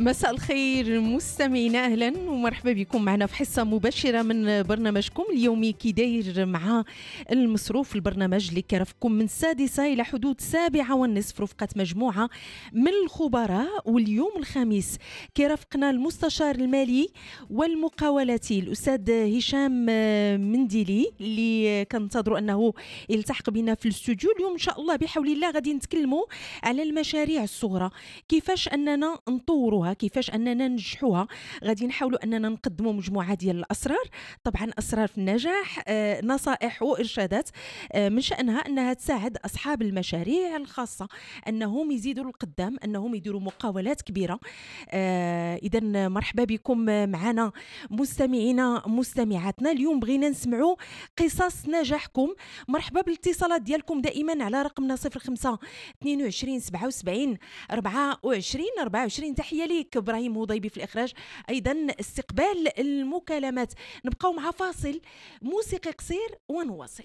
مساء الخير مستمعينا، اهلا ومرحبا بكم معنا في حصه مباشره من برنامجكم اليومي كي داير مع المصروف، البرنامج اللي كيرافقكم من السادسه الى حدود السابعه والنصف رفقه مجموعه من الخبراء. واليوم الخميس كيرافقنا المستشار المالي والمقاولاتي الاستاذ هشام منديلي اللي كننتظروا انه يلتحق بنا في الاستوديو. اليوم ان شاء الله بحول الله غادي نتكلموا على المشاريع الصغرى، كيفاش اننا نطوروها، كيفاش اننا ننجحوها. غادي نحاولوا اننا نقدموا مجموعه ديال الاسرار، طبعا اسرار في النجاح، نصائح وارشادات من شانها انها تساعد اصحاب المشاريع الخاصه انهم يزيدوا للقدام، انهم يديروا مقاولات كبيره. اذا مرحبا بكم معنا مستمعينا مستمعاتنا. اليوم بغينا نسمعوا قصص نجاحكم. مرحبا بالاتصالات ديالكم دائما على رقمنا 05 22 77 24. تحيه ليك ابراهيم وضيبي في الاخراج، ايضا استقبال المكالمات. نبقاو مع فاصل موسيقي قصير ونواصل.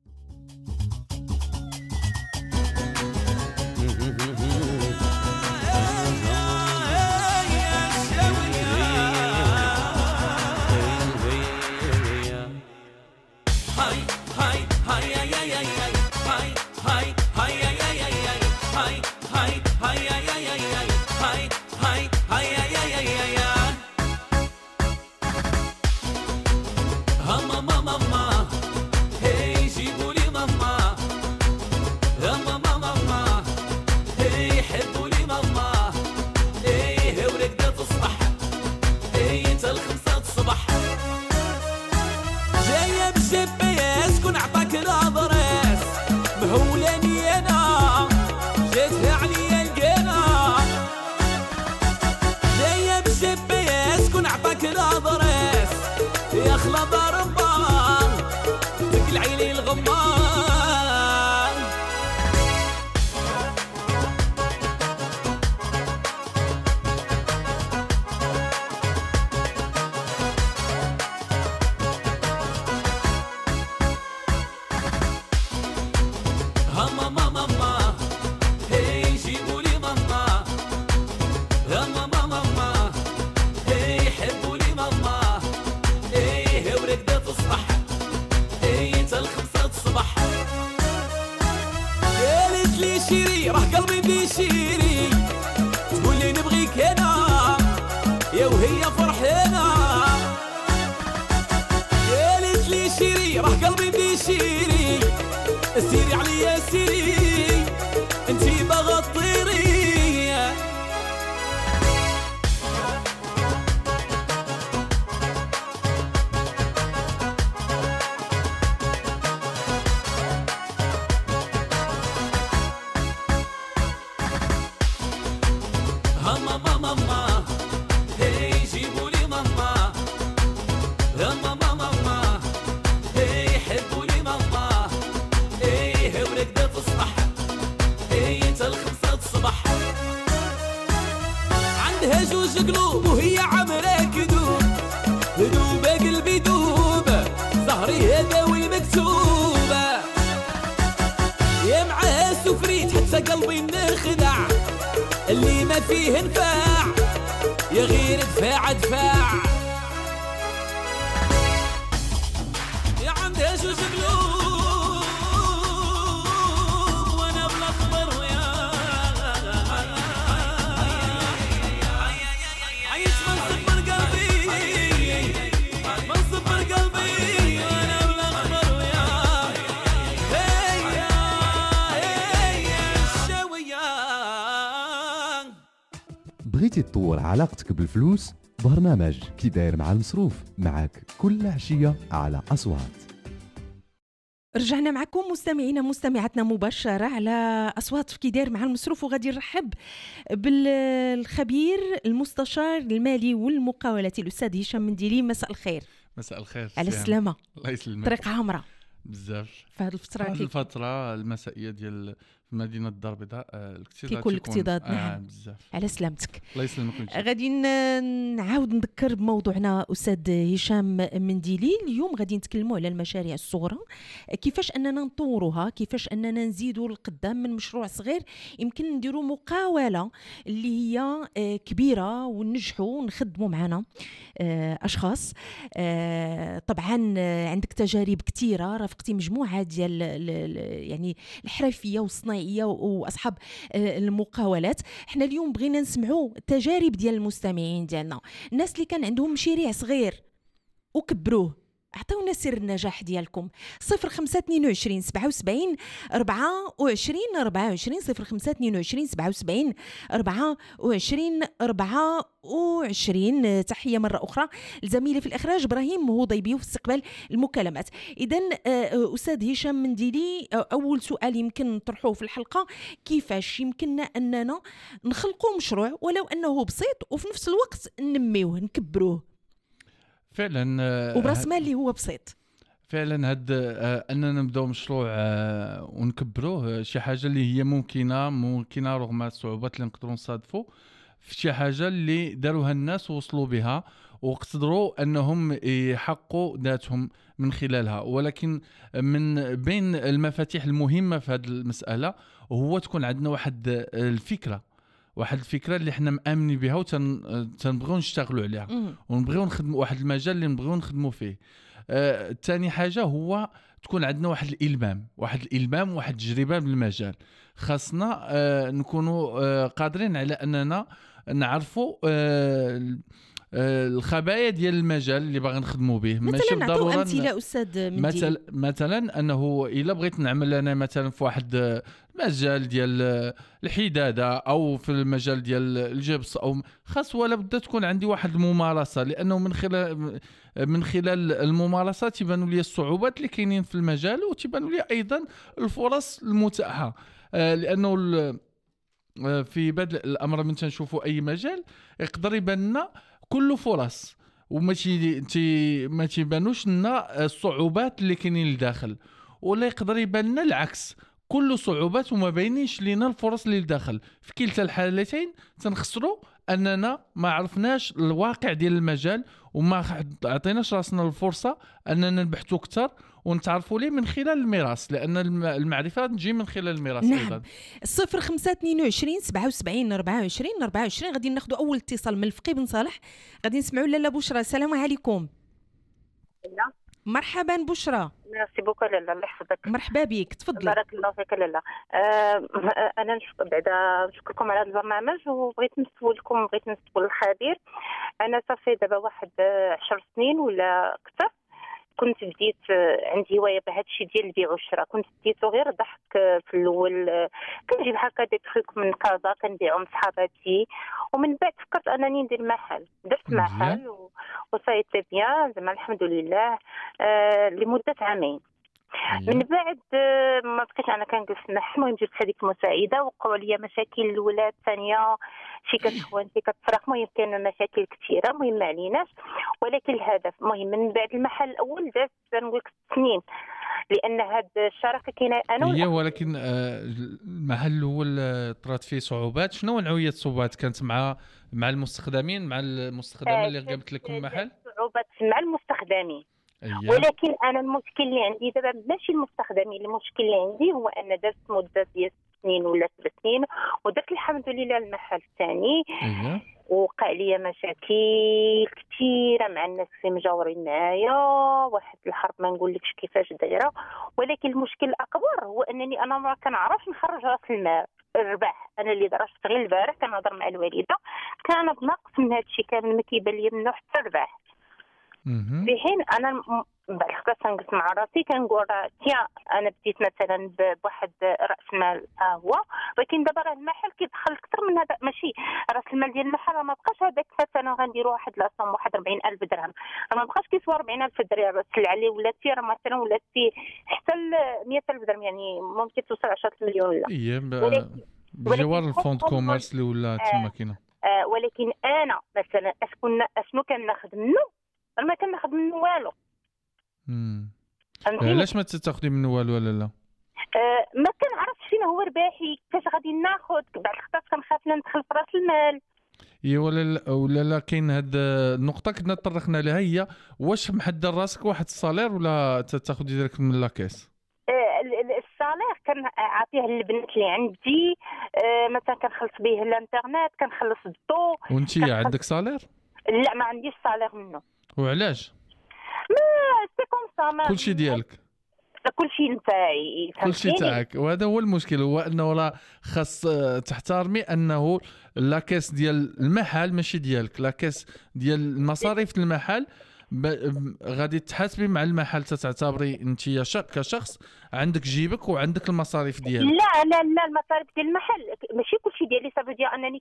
سيري عليا سيري انتي بغا تطيري ماما ماما ماما هي جيبوا لي ماما ماما ماما هي حبوا لي ماما ايه ورقدة تصبح ايه انت الخمسة الصبح عندها جوج قلوب وهي عمرها كذوب ذوب قلبي دوب ظهري هذا والمكتوبة يا معاها سكريت حتى قلبي نخدع اللي ما فيه نفاع يا غير دفاع دفاع يا عندها جوج قلوب وانا بالاخضر يا عايش منصبر قلبي منصبر قلبي وانا بالاخضر يا هيا الشويه. بغيتي تطور علاقتك بالفلوس؟ برنامج كي داير مع المصروف معك كل عشية على أصوات. رجعنا معكم مستمعينا مستمعاتنا مباشرة على أصوات في كي داير مع المصروف، وغادي نرحب بالخبير المستشار المالي والمقاولاتي الأستاذ هشام منديلي. مساء الخير. مساء الخير على السلامة. الله يسلمك. طريق عامرة بزاف في هذه الفترة. الفترة المسائية ديال في مدينه الدار البيضاء الاكتظاظ كيكون الاكتظاظ نعم بزاف. على سلامتك. الله يسلمك. غادي نعاود نذكر بموضوعنا استاذ هشام منديلي. اليوم غادي نتكلموا على المشاريع الصغرى، كيفاش اننا نطوروها، كيفاش اننا نزيدوا القدام من مشروع صغير يمكن نديروا مقاوله اللي هي كبيره وننجحوا ونخدموا معنا اشخاص. طبعا عندك تجارب كثيره، رافقتي مجموعه ديال يعني الحرفيه والصناعيه واصحاب المقاولات. احنا اليوم بغينا نسمعوا تجارب ديال المستمعين ديالنا، الناس اللي كان عندهم مشاريع صغير وكبروه. اعطونا سر النجاح ديالكم. 0522 77 24 24 0522 77 24 24. تحيه مره اخرى لزميلي في الاخراج ابراهيم هضيبي وفي استقبال المكالمات. اذا استاذ هشام منديلي، اول سؤال يمكن نطرحوه في الحلقه، كيفاش يمكننا اننا نخلقوا مشروع ولو انه بسيط وفي نفس الوقت ننميوه نكبروه فعلا وبراس مال اللي هو بسيط. فعلا هاد اننا نبداو مشروع ونكبروه شي حاجه اللي هي ممكنه رغم الصعوبات اللي نقدروا نصادفوا في شي حاجه اللي داروها الناس ووصلوا بها وقدروا انهم يحققوا ذاتهم من خلالها. ولكن من بين المفاتيح المهمه في هذه المساله هو تكون عندنا واحد الفكره اللي احنا مآمنين بها وتنبغيو نشتغلوا عليها ونبغيو نخدموا واحد المجال اللي نبغيو نخدموا فيه. ثاني حاجه هو تكون عندنا واحد الالمام واحد التجربه بالمجال. خاصنا نكونوا قادرين على اننا نعرفوا الخبايا ديال المجال اللي باغي نخدموا به. ماشي بالضروره امثله استاذ مندي. مثلا انه الا بغيت نعمل انا مثلا في واحد المجال ديال الحداده او في المجال ديال الجبس او خاص ولا بد تكون عندي واحد الممارسه، لانه من خلال الممارسه تيبانوا لي الصعوبات اللي كاينين في المجال وتيبانوا لي ايضا الفرص المتاحه. لانه في بدء الامر من تنشوفوا اي مجال يقدر يبان لنا كله فرص وما ما تيبانوش لنا الصعوبات اللي كاينين لداخل، ولا يقدر يبان لنا العكس كله صعوبات وما باينينش لينا الفرص اللي لداخل. في كلتا الحالتين تنخسروا اننا ما عرفناش الواقع ديال المجال وما عطيناش راسنا الفرصه اننا نبحثوا اكثر ونتعرفوا ليه من خلال الميراث، لان المعرفه تجي من خلال الميراث. نعم. ايضا 0522 77 24 24. غادي ناخذ اول اتصال من الفقي بن صالح. غادي نسمعوا لاله بشرى. السلام عليكم. لا مرحبا بشرى. ميرسي بوكو لاله، الله يحفظك. مرحبا بك، تفضلي. بارك الله فيك لاله. انا نشكركم على هذا البرنامج وبغيت نسولكم، بغيت نسول الخبير. انا صافي دابا واحد 10 سنين ولا اكثر كنت بديت عندي هوايه بهذا الشيء ديال البيع والشراء. كنت بديتو غير ضحك في الاول، كنجيب هكا دي تخيك من كازا كنبيعهم صحاباتي، ومن بعد فكرت انني ندير محل. درت محل وصايت بيان زعما الحمد لله لمده عامين. من بعد ما بقيتش انا كنجلس نحل. المهم جبت هذيك المساعده وقعوا لي مشاكل الاولى الثانيه، شي كتخوان شي كتفرق، المهم كاينه مشاكل كثيره، المهم ما عليناش. ولكن الهدف المهم من بعد المحل الاول دازت نقول لك 6 سنين، لان هاد الشراكه كاينه انا هي. ولكن المحل هو اللي طرات فيه صعوبات. شنو نوعيه الصعوبات كانت مع المستخدمين، مع المستخدمين اللي جابت لكم المحل؟ صعوبات مع المستخدمين. ولكن انا المشكل اللي عندي دابا ماشي المستخدمين، المشكل اللي عندي هو ان درت مده ديال 6 سنين ولا 7 سنين ودرت الحمد لله المحل الثاني. وقع لي مشاكل كثيره مع الناس اللي مجاورين معايا، واحد الحرب ما نقولكش كيفاش دايره. ولكن المشكل الاكبر هو انني انا ما كنعرفش نخرج راس المال الربح. انا اللي درت غير البارح كنهضر مع الوالده كان بنقص من هذا الشيء كامل، ما كيبان لي منه حتى الربح. في حين انا بعد حتى كنجلس مع راسي كنقول انا بديت مثلا بواحد راس مال هو، ولكن دابا راه المحل كيدخل اكثر من هذا. ماشي راس المال ديال المحل ما بقاش هذاك مثلا غنديروا واحد لاصوم واحد 40,000 درهم، ما بقاش كيسوى 40,000 درهم. السلعه اللي ولات راه مثلا ولات حتى 100,000 درهم، يعني ممكن توصل 10 مليون ولا بجوار الفوند كوميرس اللي ولا تما كاينه. ولكن انا مثلا اشنو كناخذ منه؟ ما كناخذ منه والو. علاش ما تاخذي منه والو ولا لا؟ ما كنعرفش فين هو رباحي كاش غادي ناخذ بعد الخطات كنخاف ندخل في راس المال. ولا لا كاين هاد النقطه كنا طرقنا لها، هي واش محضر راسك واحد الصالير ولا تاخذ ديالك من لاكاس؟ الصالير كنعطيه للبنات اللي عندي، مثلا كنخلص به الانترنت، كنخلص الضو. وانت عندك صالير؟ لا ما عنديش صالير منه. وعلاش؟ ما سي كوم سا، كلشي ديالك، كلشي نتاعي، كلشي تاعك. وهذا هو المشكل، هو انه راه خاص تحترمي انه لاكاس ديال المحل ماشي ديالك، لاكاس ديال المصاريف المحل غادي تحاسبي مع المحل، تعتبري انت كشخص عندك جيبك وعندك المصاريف ديالك. لا المصاريف ديال المحل ماشي كلشي ديالي، صافي ديال انني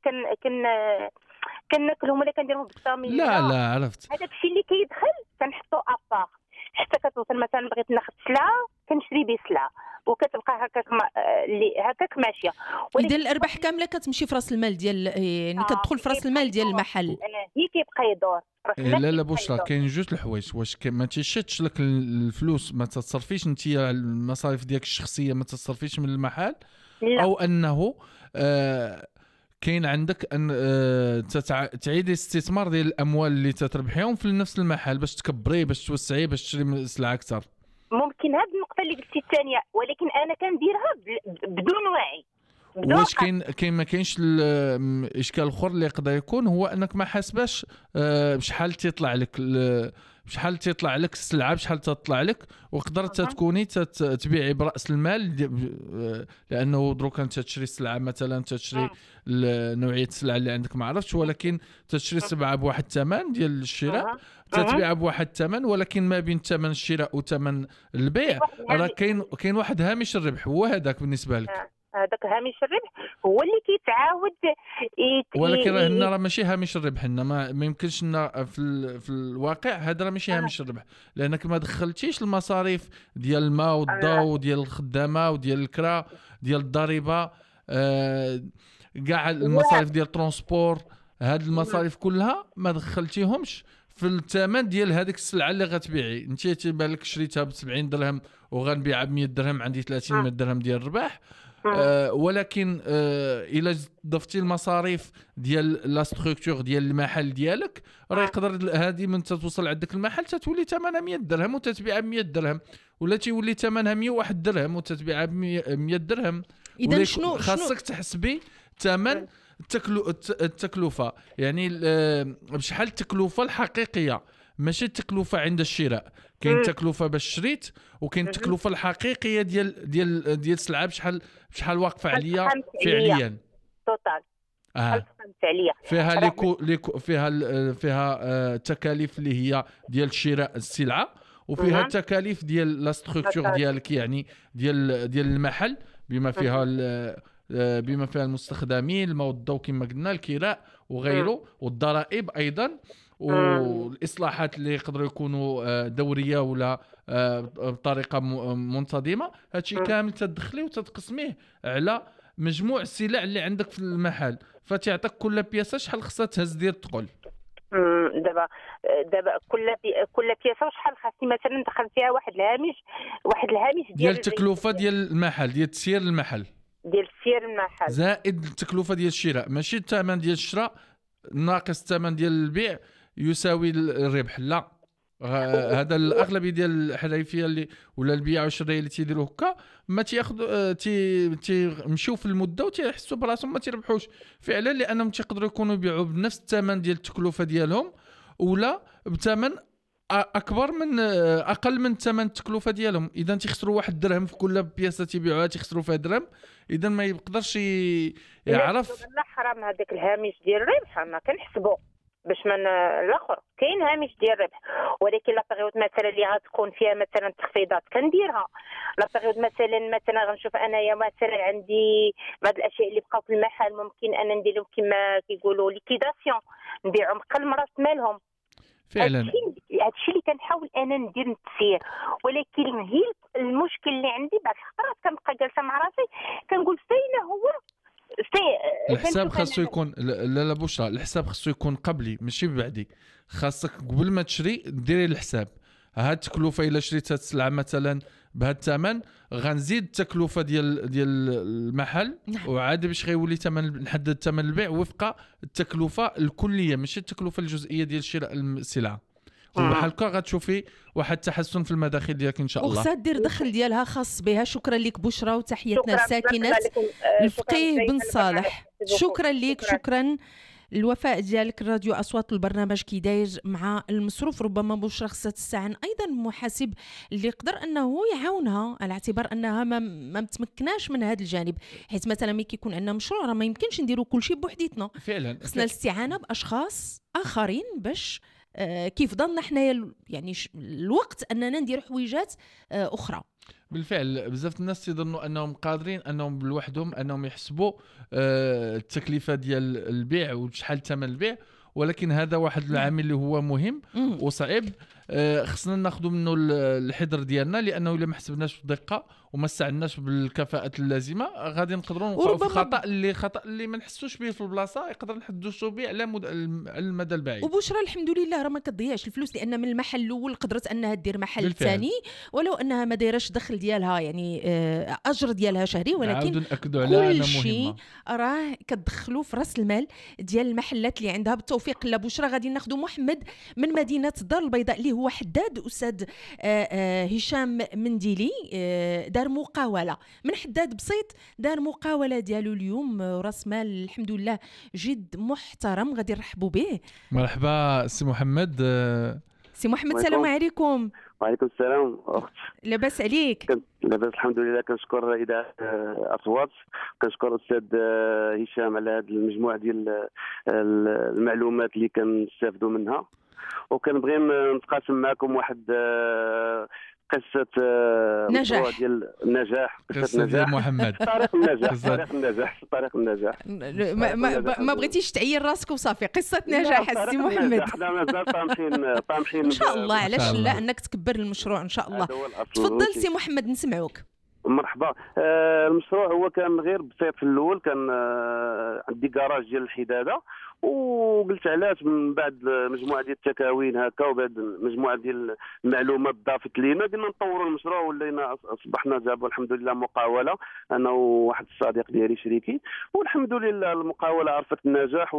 كناكلهم ولا كنديرهم بالطامين. لا عرفت، هذاك الشيء اللي كيدخل كنحطو ابار، حتى كتوصل مثلا بغيت ناخذ سلعه كنشري به سلعه وكتبقى هكاك اللي هكاك ماشيه. اذا الارباح كامله كتمشي في راس المال ديال، يعني كتدخل في راس المال ديال المحل. هي كيبقى يدور. لا بشرى، كاين جوج الحوايج. واش ما تيشدش لك الفلوس، ما تتصرفيش انت المصاريف ديالك الشخصيه، ما تتصرفيش من المحل؟ لا. او انه كاين عندك ان تعيدي استثمار ديال الاموال اللي تتربحيهم في نفس المحل باش تكبريه، باش توسعيه، باش تشري سلعه اكثر. ممكن هذه النقطه اللي قلتي الثانيه، ولكن انا كنديرها بدون وعي. واش كاين ما كاينش الاشكال الاخر اللي يقدر يكون، هو انك ما حاسباش بشحال تيطلع لك السلعه، بشحال تطلع لك، وقدرت تكوني تبيعي براس المال لانه دروك انت تشري السلعه، مثلا تشري نوعيه السلعه اللي عندك ما عرفتش، ولكن تشري السلعه بواحد الثمن ديال الشراء، تتبيعها بواحد الثمن، ولكن ما بين ثمن الشراء وثمن البيع راه كاين واحد هامش الربح، هو هذاك بالنسبه لك. هذاك هامش الربح هو اللي كيتعاود ولكن راه ماشي هامش الربح، ما يمكنش لنا في الواقع هذا راه ماشي هامش الربح، لانك ما دخلتيش المصاريف ديال الماء والضوء وديال الخدامه وديال الكرا ديال الضريبه، كاع المصاريف ديال الترونسبور، هاد المصاريف كلها ما دخلتيهمش في الثمن ديال هذيك السلعه اللي غتبيعي. انت تيبان لك شريتها ب 70 درهم وغنبيعها ب 100 درهم، عندي 30 درهم ديال الربح. ولكن الا ضفتي المصاريف ديال لا ستركتور ديال المحل ديالك، راه يقدر هذه من توصل عندك المحل تتولي ثمنها 100 درهم وتتبيعها ب 100 درهم، ولا تيولي ثمنها 101 درهم وتتبيعها ب 100 درهم. اذا شنو خاصك تحسبي ثمن التكلفه، يعني بشحال التكلفه الحقيقيه، ماشي التكلفه عند الشراء. كاين تكلفه باش شريت، وكاين التكلفه الحقيقيه ديال السلعه بشحال واقفه عليا فعليا توتال. فعليا فيها التكاليف اللي هي ديال شراء السلعه، وفيها التكاليف ديال لا ستركتور ديالك، يعني ديال المحل، بما فيها المستخدمين، الماء والضوء كما قلنا، الكراء وغيره، والضرائب ايضا، والاصلاحات اللي يقدروا يكونوا دوريه ولا بطريقه منتظمه. هادشي كامل تدخليه وتتقسميه على مجموع السلع اللي عندك في المحل، فتعطيك كل بياسه شحال خصها تهز ديال الثقل. دابا كل بياسه وشحال خاصني مثلا ندخل فيها واحد الهامش ديال التكلفه ديال المحل، ديال تسيير المحل، زائد التكلفه ديال الشراء. ماشي الثمن ديال الشراء ناقص الثمن ديال البيع يساوي الربح، لا. هذا الاغلبيه ديال الحرفيه اللي ولا البيع والشراء اللي تيديروا هكا ما تياخذوا تيمشيو في المده وتيحسوا براسهم ما تيربحوش فعلا، لانهم تيقدروا يكونوا يبيعوا بنفس الثمن ديال التكلفه ديالهم، ولا بثمن اكبر من اقل من ثمن التكلفه ديالهم. اذا تيخسروا واحد درهم في كل بياسه تيبيعوها، تيخسروا فيها درهم. اذا ما يقدرش يعرف. لا حرام هذاك الهامش ديال الربح ما كنحسبوا باش من الاخر. كاين هامش ديال الربح، ولكن لا بيريود مثلا اللي غتكون فيها مثلا تخفيضات كنديرها. لا بيريود مثلا غنشوف انايا مثلا عندي بعض الاشياء اللي بقاو في المحل، ممكن انا ندير لهم كما كيقولوا ليكيداسيون، نبيعهم قل راس مالهم فعلا. هادشي اللي كنحاول انا ندير التسيير، ولكن هي المشكل اللي عندي بعض الخطرات كنبقى جالسه مع راسي كنقول فين هو الحساب خاصو يكون. لا بشرى، الحساب خاصو يكون قبلي ماشي بعدي. خاصك قبل ما تشري ديري الحساب. هاد التكلفه الا شريت هاد السلعه مثلا بهذا الثمن غنزيد التكلفه ديال المحل، وعاد باش غيولي ثمن نحدد ثمن البيع وفق التكلفه الكليه ماشي التكلفه الجزئيه ديال شراء السلعه. وبحال هكا غتشوفي واحد التحسن في المداخيل ديالك ان شاء الله. وخصها دير دخل ديالها خاص بها. شكرا لك بشرى وتحياتنا شكراً الساكنات لكم. الفقيه شكراً بن جزيلاً صالح. لكم. شكرا لك. شكرا. الوفاء ديالك الراديو اصوات البرنامج كي داير مع المصروف. ربما بشرى خصها تستعن ايضا محاسب اللي يقدر انه يعاونها على اعتبار انها ما متمكناش من هذا الجانب، حيت مثلا ملي كيكون عندنا مشروع راه ما يمكنش نديروا كل شيء بوحديتنا، فعلا خصنا الاستعانه باشخاص اخرين باش كيف ضلنا حنايا يعني الوقت اننا ندير حويجات اخرى. بالفعل بزاف الناس تظنوا انهم قادرين انهم بلوحدهم انهم يحسبوا التكلفه ديال البيع وشحال ثمن البيع، ولكن هذا واحد العامل اللي هو مهم وصعيب. خصنا ناخذوا منه الحذر ديالنا، لانه الا ما حسبناش بدقه وما استعناش بالكفاءه اللازمه غادي نقدروا نوقعوا في خطا اللي ما نحسوش به في البلاصه يقدر نحدثوا به على المدى البعيد. وبشرى الحمد لله راه ما كتضيعش الفلوس، لان من المحل الاول قدرت انها دير محل ثاني ولو انها ما دايرش دخل ديالها يعني اجر ديالها شهري، ولكن كل شيء راه كتدخلوا في راس المال ديال المحلات اللي عندها. بالتوفيق لا بشرى غادي ناخذوا محمد من مدينه الدار البيضاء اللي هو حداد. استاذ هشام منديلي دار مقاوله من حداد بسيط، دار مقاوله ديالو اليوم راس مال الحمد لله جد محترم، غادي نرحبوا به. مرحبا سي محمد. سي محمد السلام عليكم. وعليكم السلام اخت. لاباس عليك؟ لاباس الحمد لله. كنشكر اذاعه اصوات، كنشكر الاستاذ هشام على هذه المجموعه ديال المعلومات اللي كنستافدوا منها، وكنبغي نتقاسم معكم واحد قصة نجاح ديال النجاح، قصة نجاح محمد. طريق النجاح. ما بغيتيش تعير راسك وصافي. قصة نجاح السي محمد. حنا مازال طامحين ان شاء الله. علاش لا انك تكبر المشروع ان شاء الله. تفضل سي محمد نسمعوك. مرحبا. المشروع هو كان غير بسيط في الاول، كان عندي كراج ديال الحداده، وقلت علاش من بعد مجموعه ديال التكاوين هكا وبعد مجموعه ديال المعلومات ضافت لينا قلنا نطوروا المشروع، ولينا اصبحنا دابا الحمد لله مقاوله انا وواحد الصديق ديالي شريكي، والحمد لله المقاوله عرفت النجاح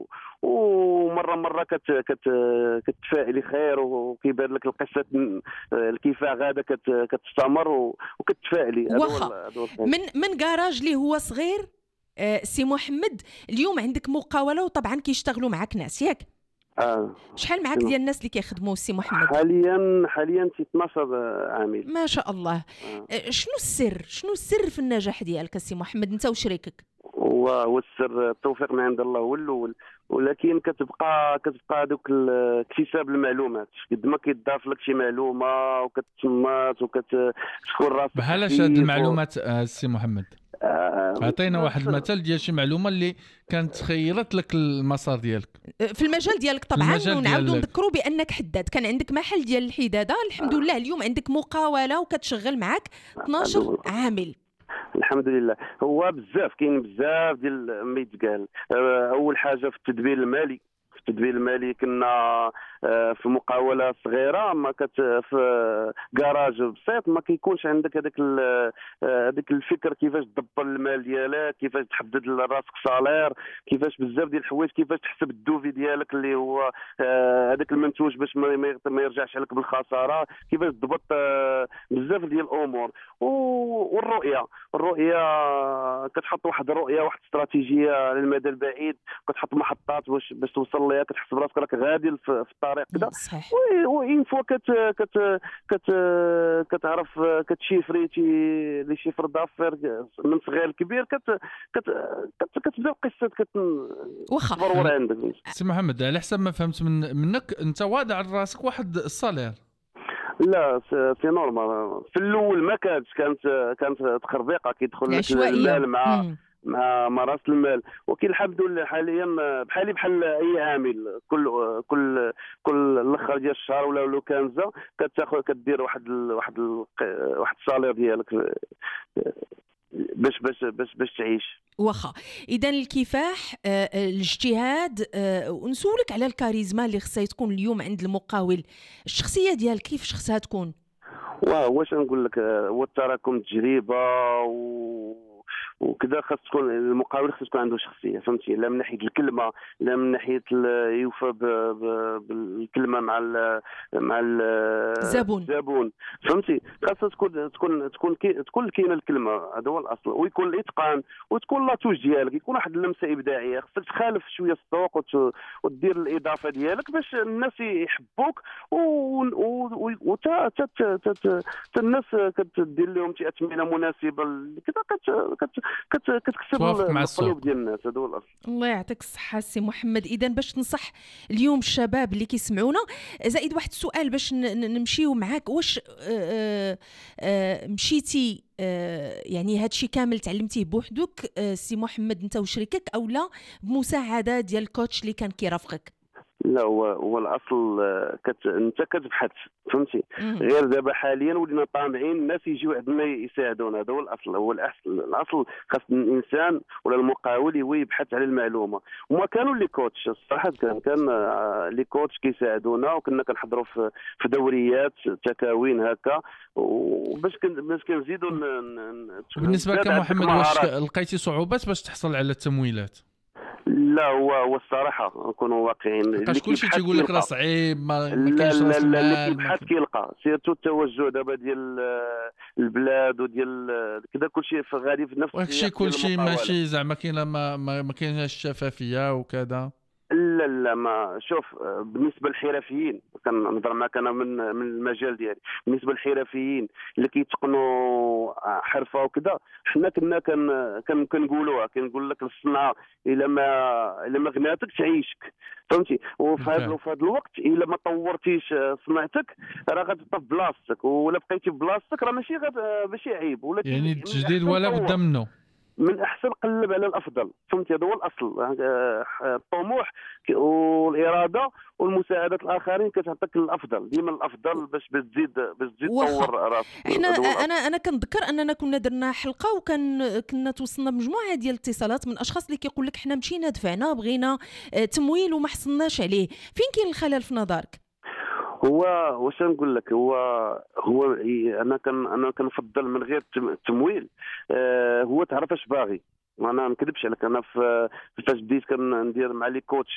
ومره كتفائلي خير وكيبان لك القصه الكفاح غادا كتستمر وكتفائلي. واخا من كراج اللي هو صغير سي محمد اليوم عندك مقاوله وطبعا كيشتغلوا معك ناس ياك؟ شحال معك ديال الناس اللي كيخدموا سي محمد؟ حاليا 12 عامل. ما شاء الله. شنو السر في النجاح ديالك سي محمد انت وشريكك؟ هو السر التوفيق من عند الله هو الاول، ولكن كتبقى دوك اكتساب المعلومات. قد ما كيضاف لك شي معلومه وكتمات وكتشكر راسك. بحال اش هاد المعلومات سي محمد؟ عطينا واحد المثال ديال شي معلومه اللي كانت خيرت لك المسار ديالك في المجال ديالك. طبعا ونعاودوا نذكروا بانك حداد، كان عندك محل ديال الحداده الحمد لله، اليوم عندك مقاوله وكتشغل معك 12 عامل. الحمد لله. هو كاين بزاف ديال ما يتقال. اول حاجه في التدبير المالي كنا في مقاوله صغيره، ما في كراج بسيط ما كيكونش عندك هذاك الفكر كيفاش تدبر المال ديالك، كيفاش تحدد لراسك صالير، كيفاش بزاف ديال الحوايج، كيفاش تحسب الدوفي ديالك اللي هو هذاك المنتوج باش ما يرجعش عليك بالخساره، كيفاش تضبط بزاف ديال الامور. والرؤيه كتحط واحد الرؤيه، واحد استراتيجيه للمدى البعيد، كتحط محطات باش توصل ليها، كتحسب راسك راك غادي في الطريق كذا. وين فوا كتعرف كتشيفري لي شيفر دافير من صغير لكبير، كتبدا القصه كتفرور عندك. سي محمد على حسب ما فهمت منك انت واضع راسك واحد الصالير. لا سي نورمال. في الاول ما كانت تخربيقه كيدخل لك المال مع راس المال، ولكن الحمد لله حاليا بحال اي عامل كل الاخر ديال الشهر ولا لو كانزه كدير واحد الصالير ديالك باش تعيش. واخا اذا الكفاح الاجتهاد ونسولك على الكاريزما اللي خصها تكون اليوم عند المقاول. الشخصيه ديالك كيف خصها تكون؟ واش نقول لك، هو التراكم تجربه وكذا. خاص تكون المقاول خاص تكون عنده شخصيه، فهمتي؟ لا من ناحيه الكلمه، لا من ناحيه يوفى بالكلمه مع الزبون، فهمتي؟ خاص تكون كاينه الكلمه، هذا هو الاصل. ويكون الاتقان وتكون لاطوش ديالك، يكون واحد اللمسه ابداعيه. خاصك تخالف شويه السوق وتدير الاضافه ديالك باش الناس يحبوك، وتا الناس كتدير لهم شي اثمنه مناسبه كذا، كتكسب القلوب ديال الناس. هذا هو الاصل. الله يعطيك الصحه سي محمد. اذا باش تنصح اليوم الشباب اللي كيسمعونا، زائد واحد السؤال باش نمشيو معاك، واش مشيتي يعني هادشي كامل تعلمتيه بوحدك سي محمد انت وشريكك، او لا بمساعده ديال الكوتش اللي كان كيرافقك؟ لا، هو الاصل انت كتبحث، فهمتي؟ غير دابا حاليا ولينا طامعين الناس يجيو عندنا يساعدونا. هذا هو الاصل. هو الاصل خاص الانسان ولا المقاول هو يبحث على المعلومه. وما كانوا لي كوتش الصراحه، كان لي كوتش كيساعدونا، وكنا كنحضروا في دوريات تكاوين هكا، وباش كنزيدوا. بالنسبه لك محمد، واش لقيتي صعوبات باش تحصل على التمويلات؟ لا، هو الصراحه نكونوا واقعيين. كلشي تيقول لك راه صعيب، ما كاينش راس المال. لا، كيبحث كيلقى، سيرتو التوجه دابا ديال البلاد وديال كذا، كلشي غادي في نفس الشيء. كلشي ماشي زعما كاينه ما كايناش شفافيه وكذا. لا، ما شوف، بالنسبه للحرفيين كنهضر معك انا من المجال ديالي. بالنسبه للحرفيين اللي كيتقنوا حرفه وكذا، حنا كنا كنقولوها، كنقول لك الصنعه الا ما غناتك تعيشك، فهمتي؟ وفي هذا الوقت الا ما طورتيش صنعتك راه غتبقى في بلاصتك، ولا بقيتي في بلاصتك راه ماشي عيب، ولكن يعني التجديد ولا بد منه. من احسن قلب على الافضل، فهمتي؟ هذا هو الاصل. الطموح والاراده والمساعده الاخرين كتعطيك الافضل، ديما الافضل باش تزيد تطور راسك. انا كنذكر اننا كنا درنا حلقه كنا توصلنا بمجموعه ديال الاتصالات من اشخاص اللي كيقول لك حنا مشينا دفعنا بغينا تمويل وما حصلناش عليه. فين كاين الخلل في نظرك؟ هو واش نقول لك، هو انا كنفضل من غير التمويل. هو تعرف اش باغي، انا ما نكذبش عليك. انا فاش بديت كندير مع لي كوتش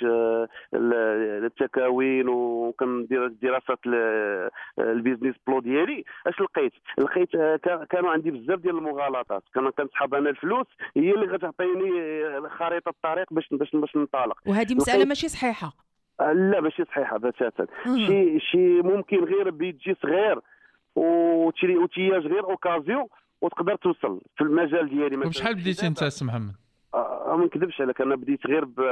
التكاوين، وكندير دراسات البيزنس بلو ديالي، اش لقيت كانوا عندي بزاف ديال المغالطات. كنسحب انا الفلوس، هي اللي غتعطيني خريطه الطريق باش ننطلق. وهذه مساله ماشي صحيحه. لا، ماشي صحيحه بتاتا. شي ممكن غير بيجي صغير وتياج غير اوكازيو وتقدر توصل في المجال ديالي. مثلا شحال بديتي انت سي محمد؟ ما نكذبش عليك، انا بديت غير ب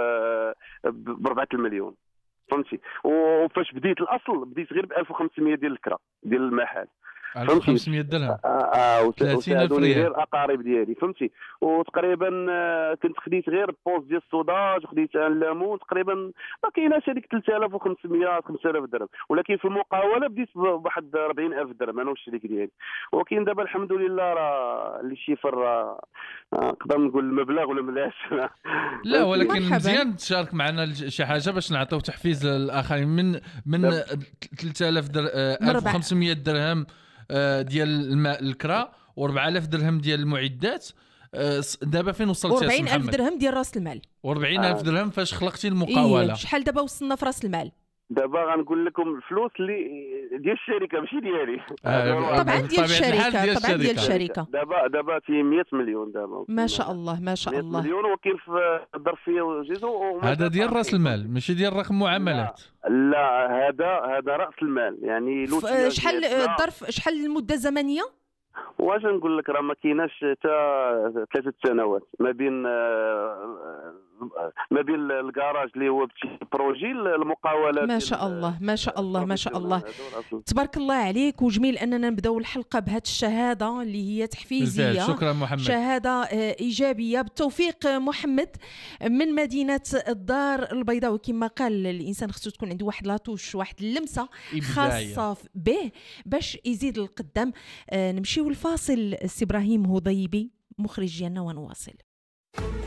4 المليون، فهمتي؟ وفاش بديت الاصل بديت غير ب 1500 ديال الكرا ديال المحل، 1500 درهم. وساعدوني غير اقارب ديالي، فهمتي؟ وتقريبا كنت خديت غير بوز ديال الصوداج، وخديت الليمون، تقريبا ما كايناش هذيك 3500 5000 درهم. ولكن في المقاوله بديت بواحد 40000 درهم انا والشريك ديالي. ولكن دابا الحمد لله راه اللي شيفر نقدر نقول المبلغ ولا بلاش. لا، ولكن مزيان تشارك معنا شي حاجه باش نعطيو تحفيز للاخرين. من 3000 1500 درهم ديال الكرا و4000 درهم ديال المعدات. دابا فين وصلتي يا محمد؟ 40000 درهم ديال راس المال. و40000 درهم فاش خلقتي المقاوله. شحال دابا وصلنا في راس المال؟ دابا غنقول لكم الفلوس اللي ديال الشركه ماشي ديالي. طبعا ديال الشركه. دابا في 100 مليون دابا. ما شاء الله ما شاء الله. 100 مليون، وكيف ضرب فيه وجيزو. هذا ديال راس المال ماشي ديال رقم معاملات. لا، هذا راس المال. يعني شحال الظرف، شحال المده الزمنيه؟ واش نقول لك، راه ما كايناش حتى 3 سنوات ما بين الكراج اللي هو بروجي المقاولات. ما شاء الله ما شاء الله ما شاء الله، تبارك الله عليك. وجميل اننا نبداو الحلقه بهذه الشهاده اللي هي تحفيزيه. شكرا محمد. شهاده ايجابيه. بالتوفيق محمد من مدينه الدار البيضاء. وكما قال الانسان خصو تكون عنده واحد لاطوش، واحد اللمسه خاصه به باش يزيد القدام. نمشيو الفاصل. السي ابراهيم هضيبي مخرج ديالنا ونواصل.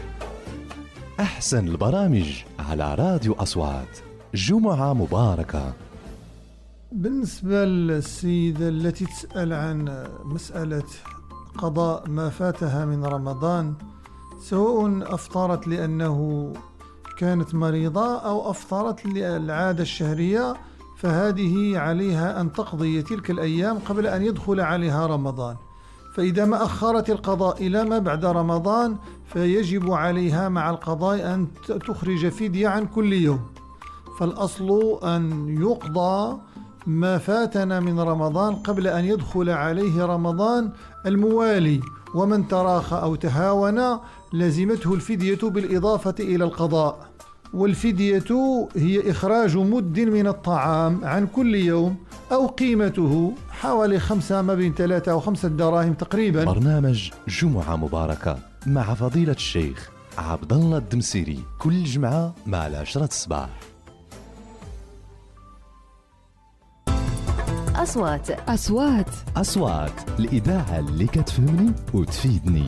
أحسن البرامج على راديو أصوات. جمعة مباركة. بالنسبة للسيدة التي تسأل عن مسألة قضاء ما فاتها من رمضان، سواء أفطرت لأنه كانت مريضة أو أفطرت للعادة الشهرية، فهذه عليها أن تقضي تلك الأيام قبل أن يدخل عليها رمضان. فإذا ما أخرت القضاء إلى ما بعد رمضان فيجب عليها مع القضاء أن تخرج فدية عن كل يوم. فالأصل أن يقضى ما فاتنا من رمضان قبل أن يدخل عليه رمضان الموالي، ومن تراخى أو تهاون لزمته الفدية بالإضافة إلى القضاء. والفدية هي إخراج مد من الطعام عن كل يوم أو قيمته حوالي 5 ما بين 3 أو 5 دراهم تقريبا. برنامج جمعة مباركة مع فضيلة الشيخ عبد الله الدمسيري كل جمعة مع 10 الصباح. أصوات الإذاعة اللي كتفهمني وتفيدني.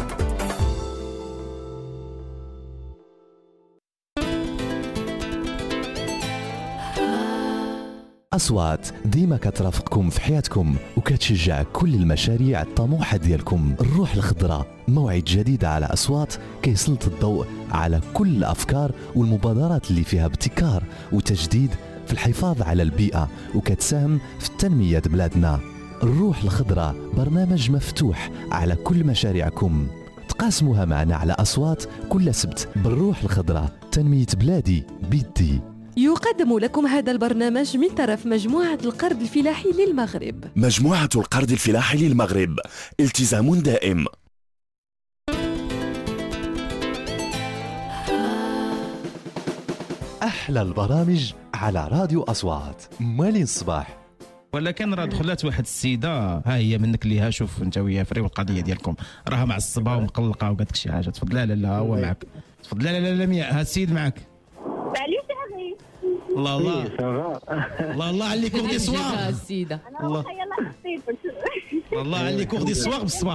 أصوات ديما كترافقكم في حياتكم وكتشجع كل المشاريع الطموحة ديالكم. الروح الخضراء موعد جديد على أصوات كيسلط الضوء على كل الأفكار والمبادرات اللي فيها ابتكار وتجديد في الحفاظ على البيئة وكتساهم في التنمية بلادنا. الروح الخضراء برنامج مفتوح على كل مشاريعكم، تقاسموها معنا على أصوات كل سبت. بالروح الخضراء تنمية بلادي بيدي. يقدم لكم هذا البرنامج من طرف مجموعة القرض الفلاحي للمغرب. مجموعة القرض الفلاحي للمغرب، التزام دائم. أحلى البرامج على راديو أصوات مالين الصباح. ولكن راه دخلت واحد السيده، ها هي منك ليها، شوف انت ويا فريو القضيه ديالكم راها معصبه ومقلقه وقالت لك شي حاجه. تفضل. لا هو معك. تفضل. لا ميا، ها السيد معك. معليش اغي. الله على لي كور دي سوار السيده. الله يلا حسيت. الله على لي كور دي سوار بالصباح.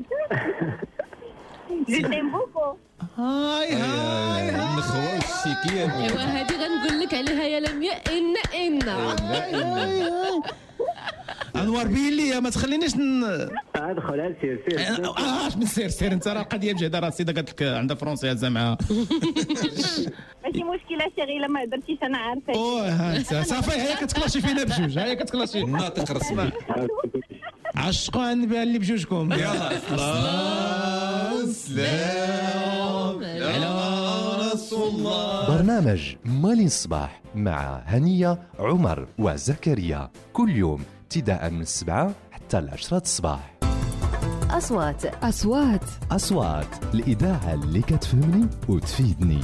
جيتيم بوكو. هاي النخوه والشيكيه. ايوا هذه غنقول لك عليها يا لميا ان انوار بيلي ما تخلينيش ادخل سير من سير انت راه القضيه بجهد. راه السيده قالت لك عندها فرونسيازه معاها. ماشي مشكله شغيله ما درتيش انا عارفه. صافي هي كتكلاشي فينا بجوج. هي كتكلاشي ناطق رسمي. عشقوا عن بها اللي بجوجكم. يلا سلام على رسول الله. برنامج مالين الصباح مع هنية عمر وزكريا كل يوم ابتداء من 7 حتى 10 الصباح. أصوات الإذاعة اللي كتفهمني وتفيدني.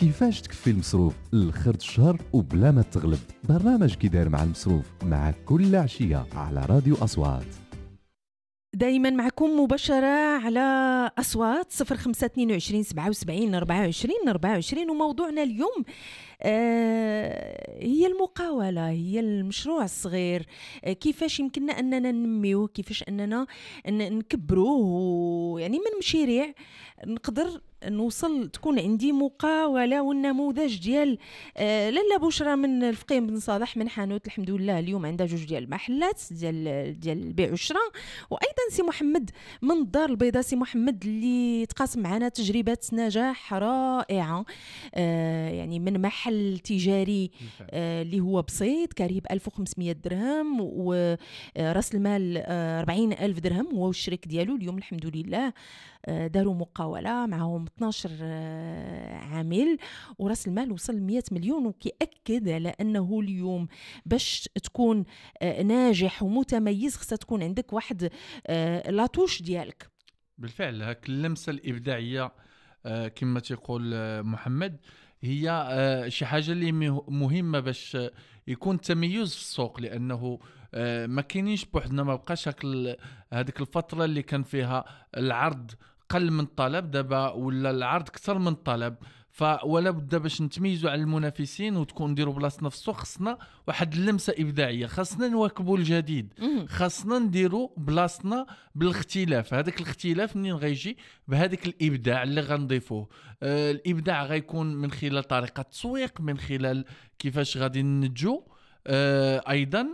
كيفاش تكفي المصروف لخرج الشهر وبلا ما تغلب. برنامج كي داير مع المصروف مع كل عشية على راديو أصوات. دايما معكم مباشرة على أصوات 0522 77 24 وموضوعنا اليوم هي المقاولة، هي المشروع الصغير. كيفاش يمكننا أننا ننميوه، كيفاش أننا نكبروه، يعني من مشاريع نقدر نوصل تكون عندي مقاولة والنموذج ديال لاله بشرى من الفقيم بن صالح من حانوت. الحمد لله اليوم عندها 2 ديال المحلات ديال البيع والشراء، وايضا سي محمد من الدار البيضاء. سي محمد اللي تقاسم معنا تجربة نجاح رائعة، يعني من محل تجاري اللي هو بسيط كاريه ب 1500 درهم وراس المال 40,000 درهم هو والشريك ديالو. اليوم الحمد لله داروا مقاولة معهم 12 عامل وراس المال وصل 100 مليون، وكيأكد على أنه اليوم باش تكون ناجح ومتميز خصها تكون عندك واحد لاتوش ديالك. بالفعل هاك اللمسة الإبداعية كما تيقول محمد هي شي حاجة اللي مهمة باش يكون تميز في السوق، لأنه ما كاينينش بوحدنا، ما بقاش هذيك الفترة اللي كان فيها العرض قل من الطلب، دابا ولا العرض كثر من الطلب، ولا بد باش نتميزوا على المنافسين وتكون نديروا بلاصتنا في السوق. خصنا واحد اللمسه ابداعيه، خاصنا نواكبوا الجديد، خاصنا نديروا بلاصتنا بالاختلاف. هذاك الاختلاف منين غيجي؟ بهذاك الابداع اللي غنضيفوه. الابداع غيكون من خلال طريقه التسويق، من خلال كيفاش غادي ننتجوا، ايضا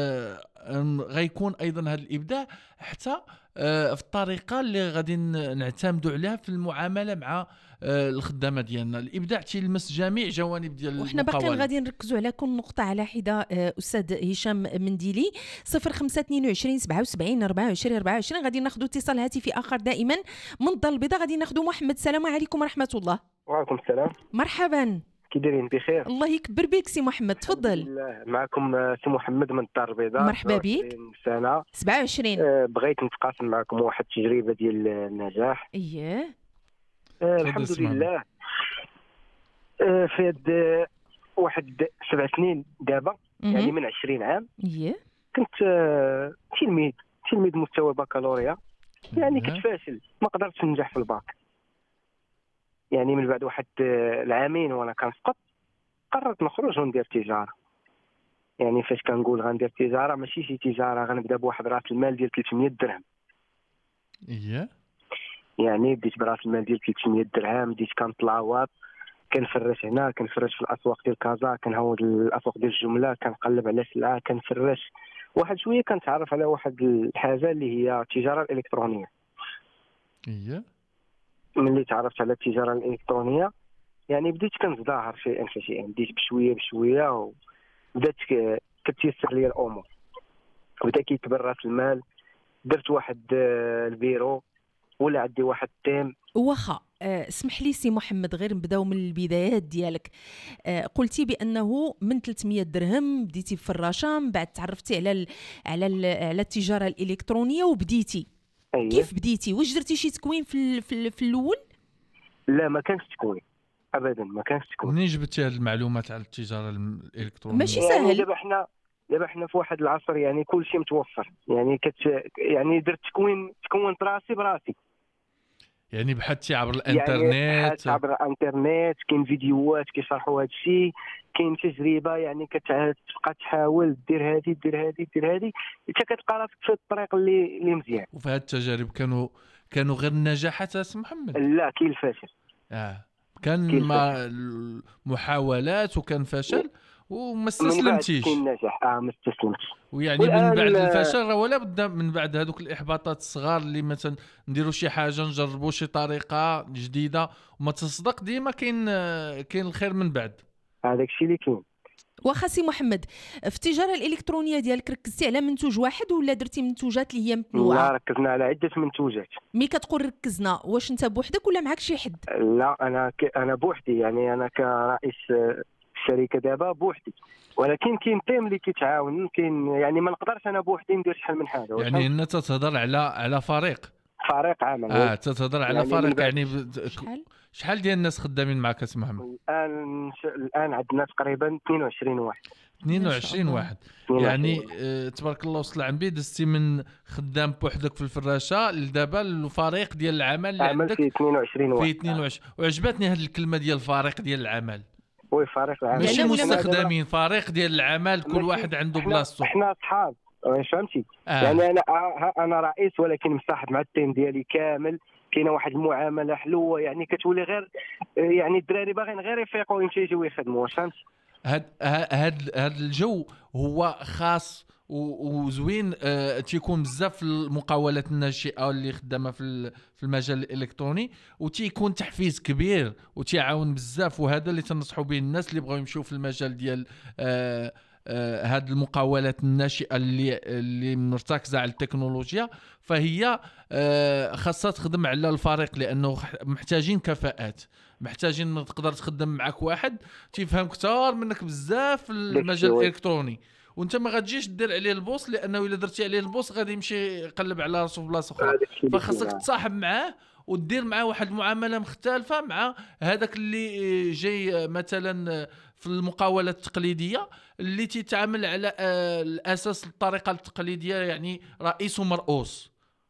غيكون ايضا هذا الابداع حتى في الطريقه اللي غادي نعتمدوا عليها في المعامله مع الخدامه ديالنا. الابداع تيلمس جميع جوانب ديال وحنا المقاولة. باقيين غادي نركزوا على كل نقطه على حده. استاذ هشام منديلي 0522 77 24 غادي ناخذوا اتصال هاتفي اخر دائما من الدار البيضاء. غادي ناخذوا محمد. السلام عليكم ورحمه الله. وعليكم السلام. مرحبا. كي دايرين؟ بخير الله يكبر بك سي محمد، تفضل. معكم سي محمد من الدار البيضاء. مرحبا بك. سنه 27. بغيت نتقاسم معكم واحد التجربه ديال النجاح. اييه الحمد لله. في هاد واحد 7 سنين دابا، يعني من 20 عام اييه كنت تلميذ مستوى بكالوريا، يعني كنت فاشل، ما قدرتش ننجح في الباك. يعني من بعد واحد العامين وانا كنسقط قررت نخرج وندير تجاره. يعني فاش كنقول غندير تجاره ماشي شي تجاره، غنبدا بواحد راس المال ديال 300 درهم. اييه يعني بديت براس المال ديال 300 درهم، بديت كنطلع واب، كنفرش هنا، كنفرش في الاسواق ديال كازا، كنهود الاسواق ديال الجمله، كنقلب على سلعه، كنفرش. واحد شويه كنتعرف على واحد الحاجه اللي هي التجاره الالكترونيه. اييه ملي تعرفت على التجاره الالكترونيه يعني بديت كنزدهر شيئا فشيئا، بديت بشويه وبدات كتيسر لي الامور، بدا كيكبر راس المال. درت واحد البيرو ولا عندي واحد تيم. واخا اسمح لي سي محمد، غير نبداو من البدايات ديالك. قلتي بانه من 300 درهم بديتي بفراشه، من بعد تعرفتي على التجاره الالكترونيه وبديتي. أيه. كيف بديتي؟ واش درتي شي تكوين في الاول؟ لا ما كانش تكوين ابدا، ما كانش تكوين. منين جبتي هذه المعلومات على التجاره الالكترونيه؟ ماشي سهل. يعني دابا حنا في واحد العصر يعني كل شيء متوفر، يعني يعني درت تكونت راسي براسي. يعني بحثتي عبر الانترنت؟ يعني بحثت عبر الانترنت، كاين فيديوهات كيشرحوا هذا الشيء، كاين تجربه، يعني كتبقى تحاول دير هذه حتى كتلقى راسك في الطريق اللي مزيان. وفي هذه التجارب كانوا غير النجاحات اسم محمد؟ لا كاين الفشل. كان محاولات وكان فشل وما استسلمتيش. كاين نجاح ما استسلمتش. ويعني من بعد الفشل ولا بد من بعد هذوك الاحباطات الصغار اللي مثلا نديروا شي حاجه نجربوا شي طريقه جديده وما تصدق، ديما كاين الخير من بعد. هذاك الشيء اللي كاين. واخا سي محمد، في التجاره الالكترونيه ديالك ركزتي على منتوج واحد ولا درتي منتوجات اللي هي متنوعه؟ لا ركزنا على عده منتوجات. مي كتقول ركزنا، واش انت بوحدك ولا معك شي حد؟ لا انا بوحدي، يعني انا كرئيس الشركه دابا بوحدي، ولكن كاين تيم اللي كيتعاون. كاين يعني ما نقدرش انا بوحدي ندير شحال من حاجه. يعني انت تتهضر على فريق عمل. تتهضر على يعني فريق، يعني شحال ديال الناس خدامين معك اسي محمد؟ الان عندنا تقريبا 22 واحد. 22 واحد يعني تبارك الله. وصل عن بي دزتي من خدام بوحدك في الفراشه لدابا الفريق ديال العمل اللي عندك في 22 واحد. في 22. وعجبتني هذه الكلمه ديال الفريق ديال العمل. وي فريق العمل ماشي مستخدمين، فريق ديال العمل كل واحد عنده بلاصتو. احنا اصحاب فهمتي. يعني انا رئيس ولكن مصاحب مع التيم ديالي كامل. كاينه واحد المعامله حلوه يعني كتولي غير يعني الدراري باغيين غير يفيقوا يمشيو يخدموا فهمتي. هاد الجو هو خاص وزوين. تيكون بزاف المقاولات الناشئه اللي خدامه في المجال الالكتروني وتيكون تحفيز كبير وتيعاون بزاف. وهذا اللي تنصحوا به الناس اللي بغاو يمشيو في المجال ديال هاد المقاولات الناشئه اللي مرتكزه على التكنولوجيا. فهي خاصها تخدم على الفريق لانه محتاجين كفاءات، محتاجين تقدر تخدم معك واحد تيفهم كثار منك بزاف في المجال الالكتروني وانت ما غتجيش دير عليه البوس لانه الا درتي عليه البوس غادي يمشي يقلب على راسو في بلاصه اخرى. فخاصك تصاحب معاه ودير معاه واحد المعامله مختلفه مع هذاك اللي جاي مثلا في المقاولات التقليديه اللي تتعامل على الاساس الطريقه التقليديه يعني رئيس ومرؤوس.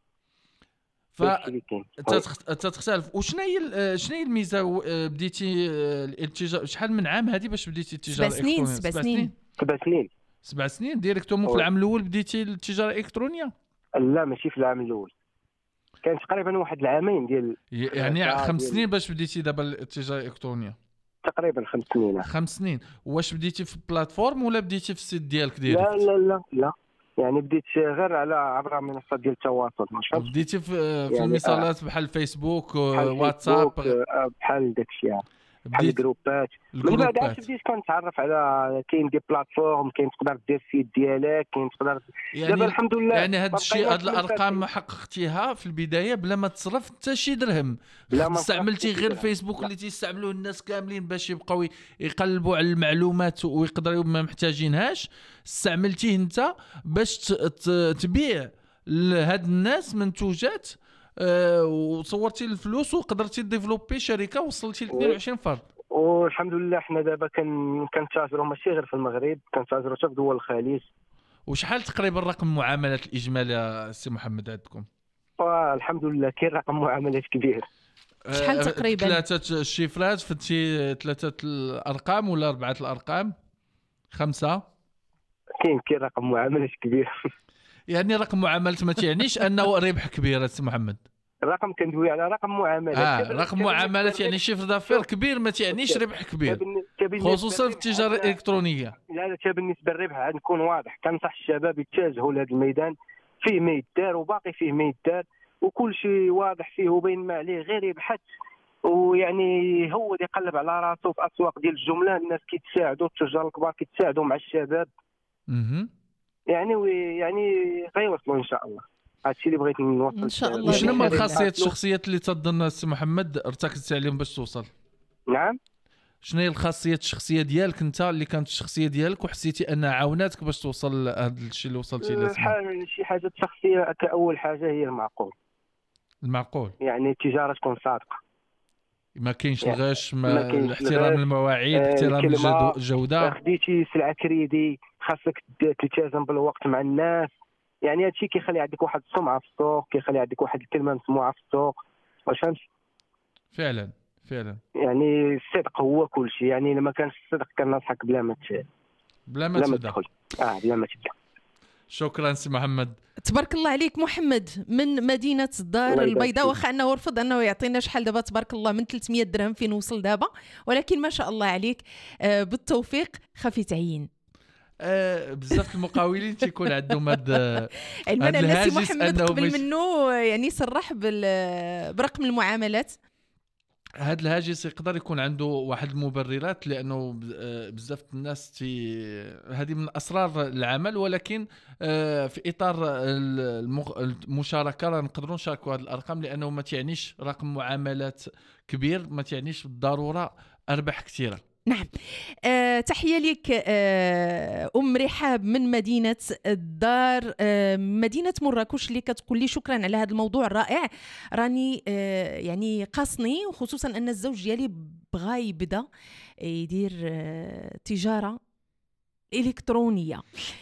فتختلف. وشنو هي الميزه؟ بديتي التجاره شحال من عام هذه باش بديتي التجاره الالكترونيه؟ 7 سنين ديريكتومون. في العام الاول بديتي التجاره الالكترونيه؟ لا ماشي في العام الاول، كان تقريبا واحد العامين ديال يعني 5 سنين باش بديتي دابا التجاره الالكترونيه. تقريبا 5 سنين. 5 سنين. واش بديتي في البلاتفورم ولا بديتي في السيت ديالك ديريكت؟ لا لا لا لا يعني بديت غير على عبر منصات ديال التواصل. بديتي في يعني المثالات بحال فيسبوك واتساب بحال داكشي بحال الجروبات. من بعد عاد بديت كنتعرف على كاين دي بلاتفورم كاين تقدر دير السيت ديالك كاين تقدر يعني دابا الحمد لله. يعني هذا الشيء هاد الارقام ما حققتيها في البدايه بلا ما تصرف حتى شي درهم. استعملتي غير الفيسبوك اللي تيستعملوه الناس كاملين باش يبقاو يقلبوا على المعلومات ويقدروا ما محتاجينهاش. استعملتيه انت باش تبيع لهاد الناس منتوجات وصورتي الفلوس وقدرتي ديفلوبي شركه وصلتي ل 22 فرد. والحمد لله حنا دابا كنتاجروا ماشي غير في المغرب، كنتاجروا حتى في دول الخليج. وشحال تقريبا رقم المعاملات الاجمالي يا سي محمد عندكم؟ الحمد لله كاين رقم معاملات كبير. شحال تقريبا؟ 3 الشيفرات فتي 3 الارقام ولا 4 الارقام 5؟ كاين رقم معاملات كبير. يعني رقم معاملات ما تعنيش انه ربح كبير سي محمد. الرقم كندوي على رقم معاملات. رقم معاملات يعني شيفر دافير كبير ما تعنيش ربح كبير خصوصا في التجاره الالكترونيه. لا حتى بالنسبه للربح عاد نكون واضح. كنصح الشباب يتجهوا لهذا الميدان، فيه ما يدار وباقي فيه ما يدار وكل شيء واضح فيه وبين ما عليه غير يبحث ويعني هو يقلب على راسه في اسواق ديال الجمله. الناس كيتساعدوا التجار الكبار كيتساعدوا مع الشباب يعني غيوصلوا ان شاء الله. هادشي اللي بغيت نوصل ان شاء الله. شنو هما الخاصيات الشخصيات اللي تظن سي محمد ارتكزتي عليهم باش توصل؟ نعم شنو هي الخاصيات الشخصيه ديالك انت اللي كانت الشخصيه ديالك وحسيتي انها عاوناتك باش توصل لهذا الشيء اللي وصلتي له؟ شي حاجه شخصيه كاول حاجه هي المعقول يعني التجاره تكون صادقه، ما كاينش الغش، احترام المواعيد، احترام الجوده. خديتي سلعه كريدي خاصك تلتزم بالوقت مع الناس. يعني هادشي كيخلي عندك واحد السمعه في السوق، كيخلي عندك واحد الكلمه مسموعه في السوق. واش فهمت؟ فعلا يعني الصدق هو كل شيء. يعني لما كانش الصدق كننصحك بلا ما تدخل بلا ما تبدا. شكرا سي محمد. تبارك الله عليك محمد من مدينة الدار البيضاء. واخا انه رفض انه يعطينا شحال دابا تبارك الله من 300 درهم فين وصل دابا، ولكن ما شاء الله عليك بالتوفيق خفي تعيين. بزاف المقاولين تيكون عندهم هذا الهاجس محمد قبل منه يعني صرح برقم المعاملات. هذا الهاجس يقدر يكون عنده واحد المبررات لانه بزاف الناس هذه من اسرار العمل، ولكن في اطار المشاركه نقدروا نشاركوا هذه الارقام لانه ما تعنيش رقم معاملات كبير، ما تعنيش بالضروره ارباح كثيره. نعم. تحية لك أم رحاب من مدينة الدار، مدينة مراكش، اللي كتقول لي شكرا على هذا الموضوع الرائع. راني يعني قاصني، وخصوصا أن الزوج ديالي بغى يبدا يدير تجارة إلكترونية.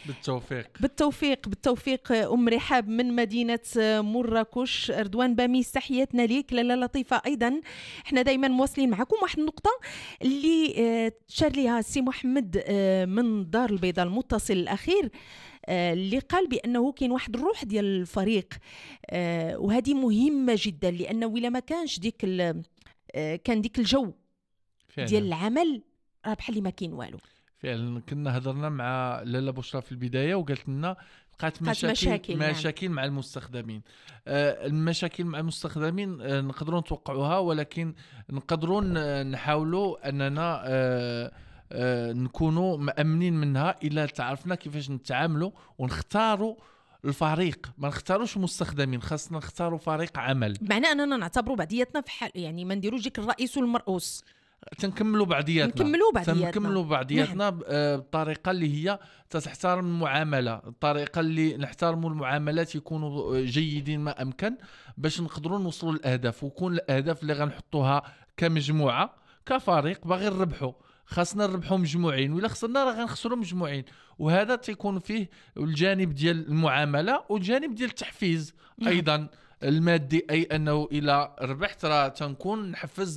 بالتوفيق أم رحاب من مدينة مراكش. رضوان باميس تحياتنا ليك. لاله لطيفة أيضا، احنا دايما مواصلين معكم. واحد النقطة اللي شار ليها السي محمد من دار البيضاء المتصل الأخير، اللي قال بأنه كاين واحد الروح ديال الفريق، وهذه مهمة جدا، لأنه إلا ما كانش كان ديك الجو فعلا ديال العمل، راه بحال ما كاين والو. فعلا كنا هضرنا مع لاله بشرى في البدايه وقالت لنا لقات مشاكل مع المستخدمين. المشاكل مع المستخدمين نقدروا نتوقعوها، ولكن نقدروا نحاولوا اننا نكونوا مأمنين منها الا تعرفنا كيفاش نتعاملوا ونختاروا الفريق. ما نختاروش مستخدمين، خاصنا نختاروا فريق عمل، بمعنى اننا نعتبروا بعضياتنا في حال، يعني ما نديروش ديك الرئيس والمرؤوس، تنكملوا بعضياتنا بطريقه اللي هي تحترم المعامله، الطريقه اللي نحترموا المعاملات يكونوا جيدين ما امكن باش نقدروا نوصلوا للاهداف، ويكون الاهداف اللي غنحطوها كمجموعه كفريق باغي نربحوا، خاصنا نربحوا مجموعين، ولا خسرنا راه غنخسروا مجموعين. وهذا تيكون فيه الجانب ديال المعامله والجانب ديال التحفيز ايضا المادي، اي انه الى ربحت راه تنكون نحفز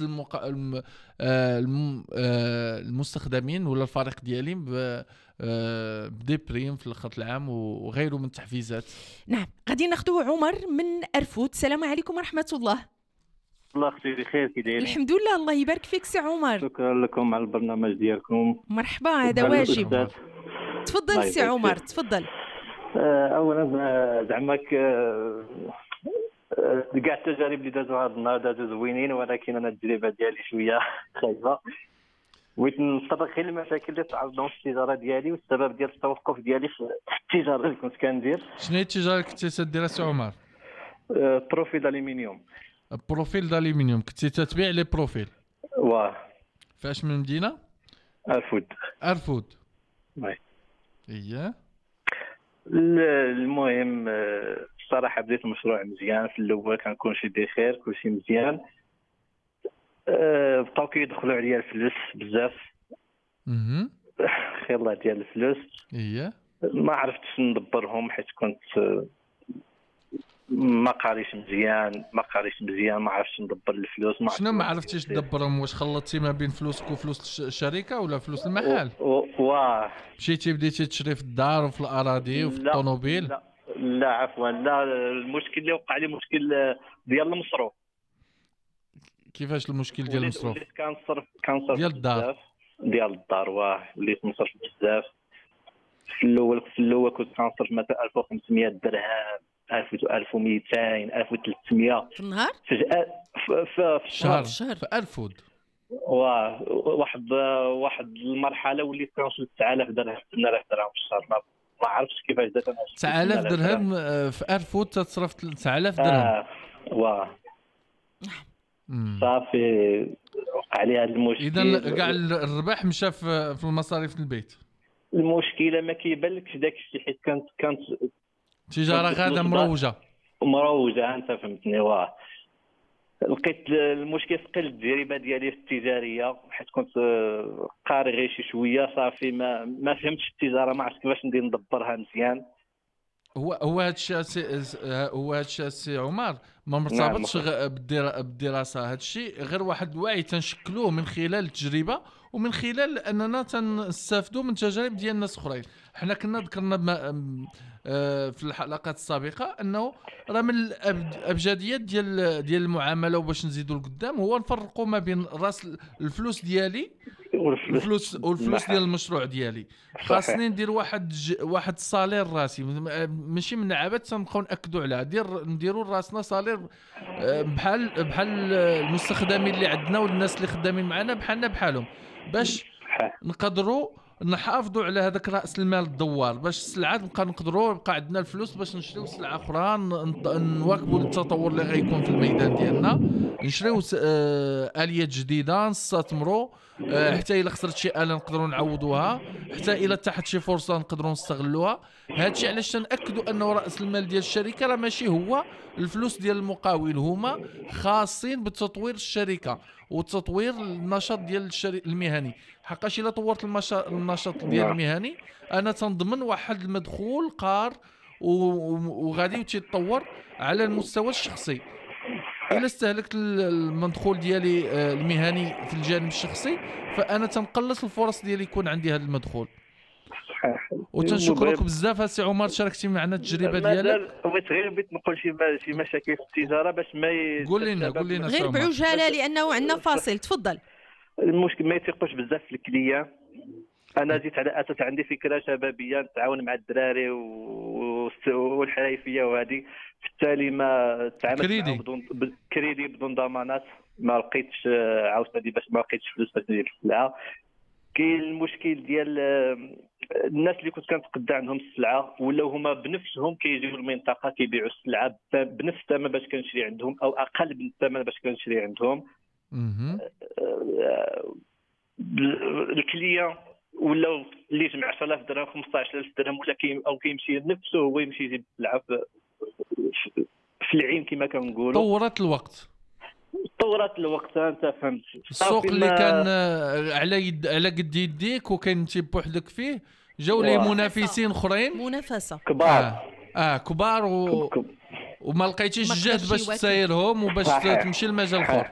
المستخدمين ولا الفريق ديالي بدي بريم في الخط العام وغيره من التحفيزات. نعم. غادي ناخذوا عمر من أرفود. السلام عليكم ورحمه الله. الله اختي بخير، كي داير؟ الحمد لله، الله يبارك فيك سي عمر. شكرا لكم على البرنامج ديالكم. مرحبا، هذا واجب. تفضل سي عمر، تفضل. اولا زعماك كاع التجارب اللي دازوا هذا النهار دازوا زوينين، ولكن انا التجربه ديالي شويه خايبه. بغيت نطرق غير المشاكل اللي تعرضوا في التجاره ديالي والسبب ديال التوقف ديالي في التجاره اللي كنت كندير. شنو هي التجاره اللي كنتي تديرها سي عمر؟ بروفيل الالومنيوم. بروفيل الالومنيوم كنتي تتبيع لي بروفيل؟ واه. فاش من مدينه؟ ارفود. وي. اييه. المهم الصراحه بديت المشروع مزيان، في الاول كنكون شي خير كلشي مزيان، بقاو كيدخلوا عليا الفلوس بزاف. خير الله ديال الفلوس. اييه. ما عرفتش ندبرهم حيت كنت ما قاريش مزيان، ما عرفتش ندبر الفلوس. شنو ما عرفتيش تدبرهم؟ واش خلطتي ما بين فلوسك وفلوس الشركه ولا فلوس المحل؟ واه. مشيتي بديتي تشري في الدار وفي الاراضي وفي الطوموبيل؟ لا عفوا، لا. المشكل اللي وقع لي مشكل ديال المصروف. كيفاش المشكل ديال المصروف؟ كنصرف ديال الدار. واه وليت نصرف بزاف. في الاول كنت كنصرف مثلا 1500 درهم، 1200 1300 في النهار، فجأة في الشهر في أرفود. واحد المرحله وليت كنوصل 9000 درهم 8000 درهم في الشهر. ما عرفتش كيفاش درت انا 9000 درهم في أرفود تصرف 9000 درهم. واه. صافي وقع لي هذا المشكل. اذا كاع الربح مشى في المصاريف البيت. المشكله ما كيبانلكش داك الشيء حيت كانت تجاره غاده مروجه انت فهمتني. واه. لقيت المشكل ثقل التجربه ديالي في التجاريه حيت كنت قاري غير شي شويه. صافي ما فهمتش التجاره، ما عرفتش كيفاش ندير ندبرها مزيان. هو هذا الشيء سي عمر ما مرتبطش بالدراسه. هذا الشيء غير واحد الوعي تنشكلوه من خلال التجربه ومن خلال اننا تنستافدوا من تجارب ديال الناس اخرين. حنا كنا ذكرنا في الحلقات السابقه انه راه من الابجديات ديال المعامله، وباش نزيدوا لقدام هو نفرقوا ما بين راس الفلوس ديالي والفلوس ديال المشروع ديالي. خاصني ندير واحد الصالير راسي، ماشي من عباد تنبقاو ناكدوا عليها. نديروا راسنا صالير بحال المستخدمين اللي عندنا والناس اللي خدامين معنا بحالنا بحالهم، باش نقدروا نحافظوا على هذاك راس المال الدوار باش السلعات نقدروا يبقى عندنا الفلوس باش نشريو سلعه اخرى، نواكبوا التطور اللي غيكون في الميدان ديالنا، نشريو اليات جديده، نستثمروا حتى الا خسرت شي آلة نقدروا نعوضوها، حتى الا تحت شي فرصه نقدروا نستغلوها. هادشي علاش تنأكدوا انه راس المال ديال الشركه راه ماشي هو الفلوس ديال المقاول، هما خاصين بتطوير الشركه وتطوير النشاط ديال المهني. حقاش الا طورت النشاط ديال المهني انا تنضمن واحد المدخول قار وغادي يتطور على المستوى الشخصي. الا استهلكت المدخول ديالي المهني في الجانب الشخصي فانا تنقلص الفرص ديالي يكون عندي هذا المدخول. وتنشكرك بزاف سي عمر شاركتي معنا التجربه ديالك. بغيت غير نقول شي مشاكل في التجاره باش ما قول لنا غير بعجاله لانه عندنا فاصل. تفضل. المشكل ما يثقوش بزاف في الكليان. انا جيت على اساس عندي فكره شبابيه نتعاون مع الدراري والحرايفيه وهذه، بالتالي ما تعاملت بدون كريدي بدون ضمانات، ما لقيتش عاوتاني باش ما لقيتش فلوس باش ندير السلعه. كاين المشكل ديال الناس اللي كنت كنتقدى عندهم السلعه ولاو هما بنفسهم كيجيو المنطقه كيبيعوا السلعه بنفس الثمن باش كنشري عندهم او اقل من الثمن باش كنشري عندهم. الكليان ولاو اللي يجمع 10000 درهم 15000 درهم ولا او كيمشي نفسه هو يمشي يجيب السلعه في العين كما كنقولوا. طورت الوقت انت فهمت. السوق اللي كان على قد يديك وكان انت بوحدك فيه جاو لي منافسين اخرين منافسه كبار كبار وما لقيتيش الجهد باش تسايرهم وباش تمشي لمجال اخر.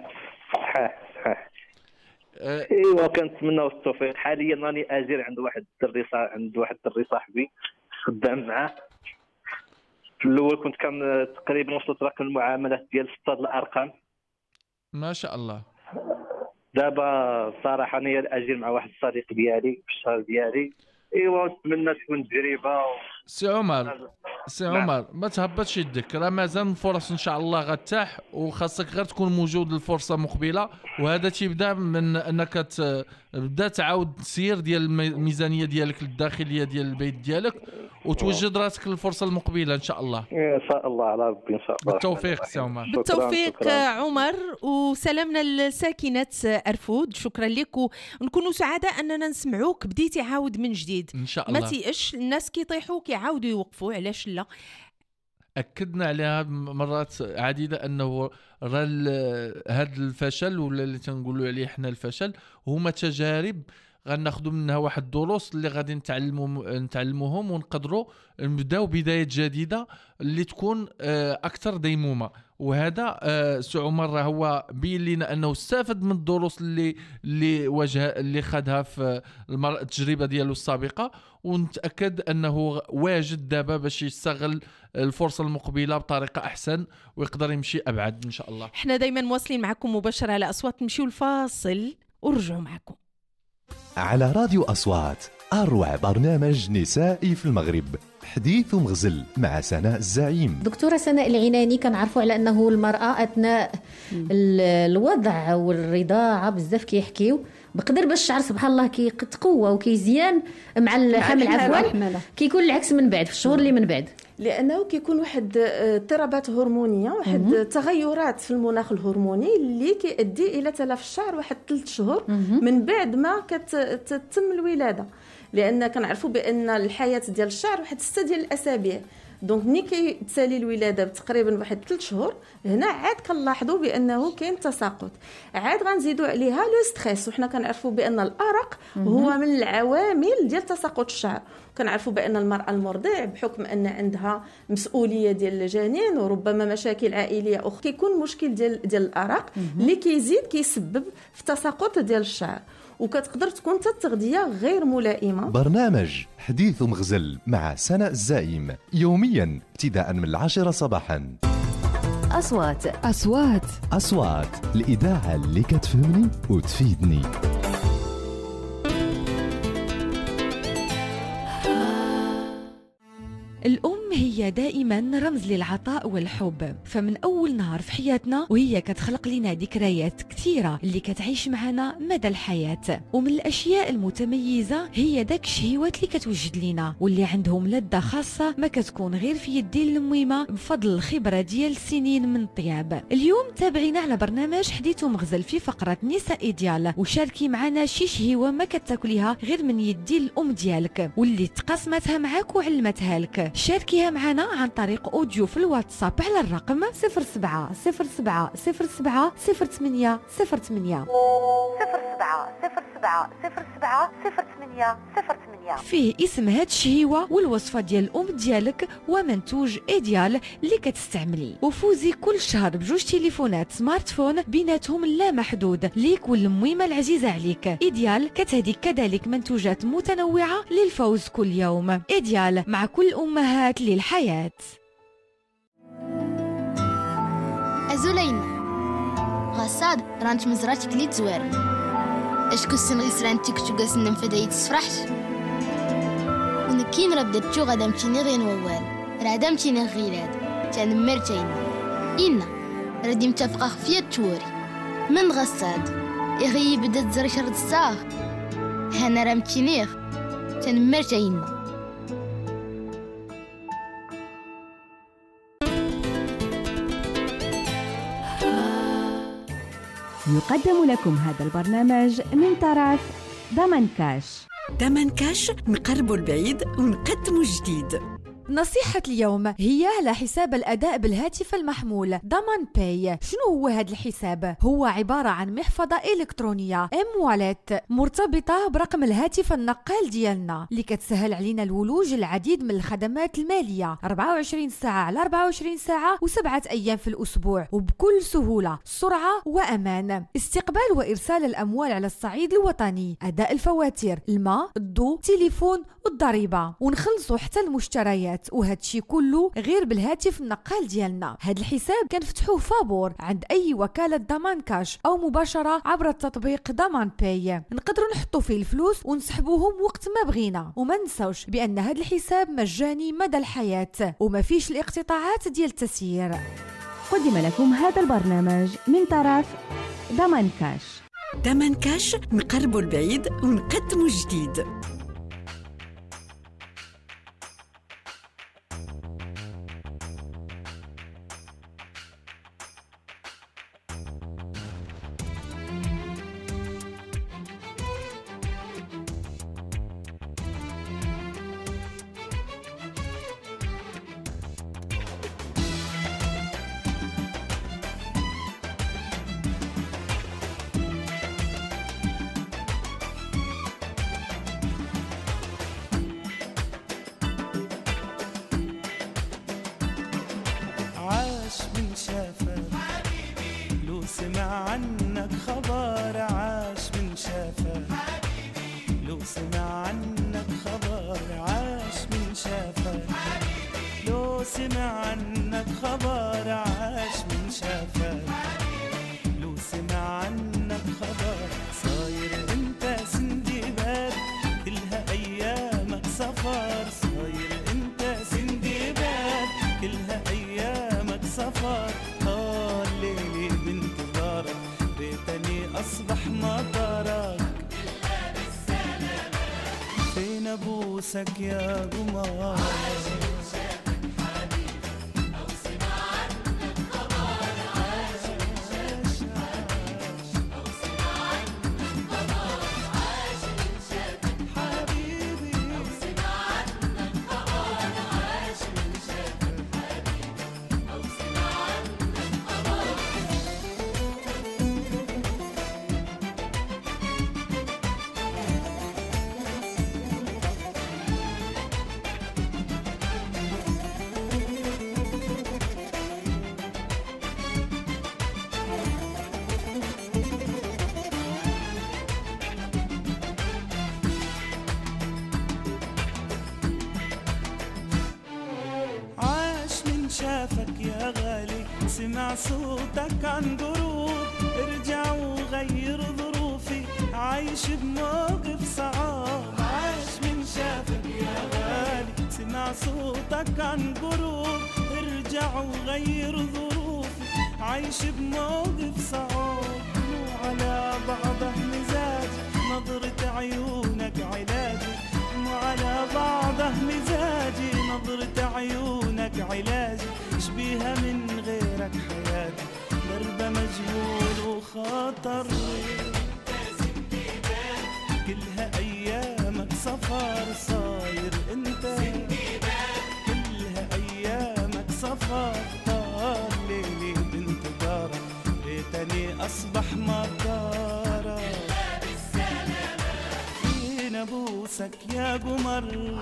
ايوا كنتمناو التوفيق. حاليا راني اجير عند واحد الدري صاحبي خدام معاه. في الاول كنت كان تقريبا وصلت رقم المعاملات ديال 6 الارقام ما شاء الله. دابا صراحه انا اجير مع واحد الصديق ديالي في الشهر ديالي. ايوا نتمنى تكون تجربه سي عمر ما تهبطش يدك، راه مازال الفرص ان شاء الله غتاح، وخاصك غير تكون موجود للفرصه مقبله. وهذا تيبدا من انك تبدا تعاود تسير ديال الميزانيه ديالك الداخليه ديال البيت ديالك وتوجد راسك للفرصه المقبله ان شاء الله. ان شاء الله على ربي ان شاء الله. بالتوفيق سي عمر. بالتوفيق عمر، وسلامنا لساكنه أرفود. شكرا لك ونكونوا سعداء اننا نسمعوك بديتي عاود من جديد ان شاء الله. ما تيأش الناس كيطيحوا كيعاودوا يوقفوا، علاش لا؟ اكدنا عليها مرات عديده انه هذا الفشل ولا اللي تنقولوا عليه احنا الفشل هما تجارب غناخذوا منها واحد الدروس اللي غادي نتعلموهم ونقدروا نبداو بدايه جديده اللي تكون اكثر ديمومه. وهذا سي عمر هو بين لنا انه استفاد من الدروس اللي خدها في التجربه ديالو السابقه، ونتاكد انه واجد دابا باش يستغل الفرصه المقبله بطريقه احسن ويقدر يمشي ابعد ان شاء الله. احنا دائما مواصلين معكم مباشره على اصوات. نمشيو الفاصل ورجعوا معكم على راديو أصوات، أروع برنامج نسائي في المغرب، حديث ومغزل مع سناء الزعيم. دكتورة سناء العناني كنعرفوا على أنه المرأة أثناء الوضع والرضاعة بزاف كيحكيو بقدر باش الشعر سبحان الله كيتقوى وكيزيان مع الحمل عفوا، كيكون العكس من بعد في الشهور اللي من بعد، لانه كيكون واحد اضطرابات هرمونيه، واحد تغيرات في المناخ الهرموني اللي كيؤدي الى تلف الشعر واحد 3 شهور من بعد ما كتتم الولاده. لان كنعرفوا بان الحياه ديال الشعر واحد 6 ديال الاسابيع، دونك ملي كيتسالي الولاده تقريبا واحد 3 شهور هنا عاد كنلاحظوا بانه كاين تساقط. عاد غنزيدوا عليها لو ستريس، وحنا كنعرفوا بان الارق هو من العوامل ديال تساقط الشعر. كنعرفوا بان المراه المرضع بحكم ان عندها مسؤوليه ديال الجنين وربما مشاكل عائليه اخرى كيكون مشكل ديال الارق اللي كيزيد كيسبب في تساقط ديال الشعر، وكتقدر تكون التغذيه غير ملائمه. برنامج حديث ومغزل مع سناء الزعيم يوميا ابتداء من 10 صباحا. أصوات الإذاعة اللي كتفهمني وتفيدني. الأم هي دائما رمز للعطاء والحب، فمن أول نهار في حياتنا وهي كتخلق لنا ذكريات كثيرة اللي كتعيش معنا مدى الحياة. ومن الأشياء المتميزة هي داك الشهيوات اللي كتوجد لنا واللي عندهم لذة خاصة ما كتكون غير في يدين المويمة بفضل الخبرة ديال سنين من الطياب. اليوم تابعينا على برنامج حديث ومغزل في فقرة نساء إيديال، وشاركي معنا شي شهيوة ما كتاكليها غير من يدي الأم ديالك واللي تقاسمتها معاك وعلمتها لك. شاركيها معنا عن طريق أوديو في الواتساب على الرقم 07 07 07 08 08 07 07 07 08 08. فيه اسم هاد الشهيوة والوصفة ديال الأم ديالك ومنتوج إيديال اللي كتستعملي، وفوزي كل شهر بجوج تليفونات سمارت فون بيناتهم لا محدود ليك والمويمة العزيزة عليك. إيديال كتهدي كذلك منتوجات متنوعة للفوز كل يوم. إيديال مع كل أمهات للحياة. أزولينا غصاد رانت مزراتك لي تزوار اشكو السنغي سرانتك شو ننفذ تسفرحش ونكين ردت شو غدا مشيني غير نوال رادا مشيني غيراد كان مرتين إنا ردي متفقة خفية توري من غصاد إغي بدت زر شرد الصاغ هانا رامتشينيغ كان مرتين. يقدم لكم هذا البرنامج من طرف ضمن كاش. ضمن كاش نقربوا البعيد ونقدموا الجديد. نصيحة اليوم هي على حساب الأداء بالهاتف المحمول ضمان باي. شنو هو هذا الحساب؟ هو عبارة عن محفظة إلكترونية ام واليت مرتبطة برقم الهاتف النقال ديالنا اللي كتسهل علينا الولوج العديد من الخدمات المالية 24 ساعة على 24 ساعة و7 أيام في الأسبوع وبكل سهولة، سرعة وأمان. استقبال وإرسال الأموال على الصعيد الوطني، أداء الفواتير، الماء، الضوء، تليفون والضريبة، ونخلصوا حتى المشتريات، وهادشي كله غير بالهاتف النقال ديالنا. هاد الحساب كنفتحوه فابور عند اي وكالة ضمان كاش او مباشرة عبر التطبيق ضمان باي. نقدروا نحطوا فيه الفلوس ونسحبوهم وقت ما بغينا، وما نساوش بان هاد الحساب مجاني مدى الحياة وما فيش الاقتطاعات ديال التسيير. قدم لكم هذا البرنامج من طرف ضمان كاش. ضمان كاش نقربوا البعيد ونقدموا الجديد. يا قمر شافك يا غالي سمع صوتك عن قرود ارجع وغير ظروفي عايش بموقف صعب عاش من شافك يا غالي سمع صوتك عن قروب، ارجع وغير ظروفي، عايش بموقف صعب مو على بعضه مزاج، نظرة عيونك علاجي مو على بعضه مزاجي، نظرة عيونك علاجي، شبيها من غيرك حياتي، دربة مجهول وخطر، كلها أيامك سفر صاير انت، كلها أيامك سفر طار ليلي بانتظارك، ريتني أصبح مطارك، فين أبوسك يا قمر،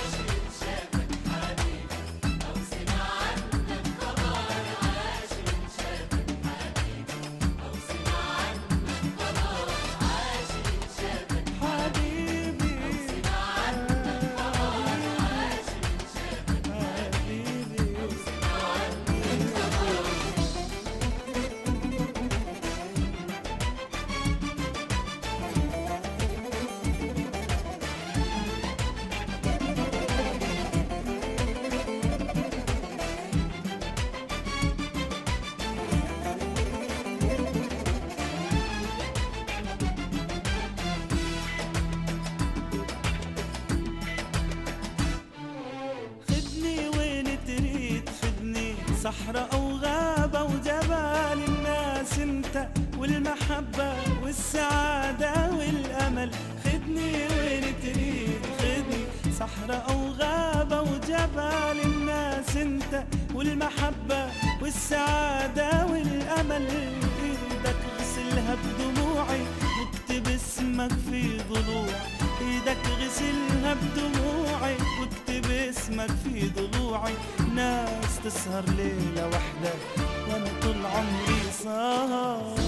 صحراء أو غابة وجبال، الناس انت والمحبة والسعادة والأمل، خدني وين تريد خدني، صحراء أو غابة وجبال، الناس انت والمحبة والسعادة والأمل، ايدك غسلها بدموعي واكتب اسمك في ضلوعي، ايدك غسلها بدموعي واكتب اسمك في ضلوعي، ناس تسهر ليلة واحدة وانا طول عمري سهر،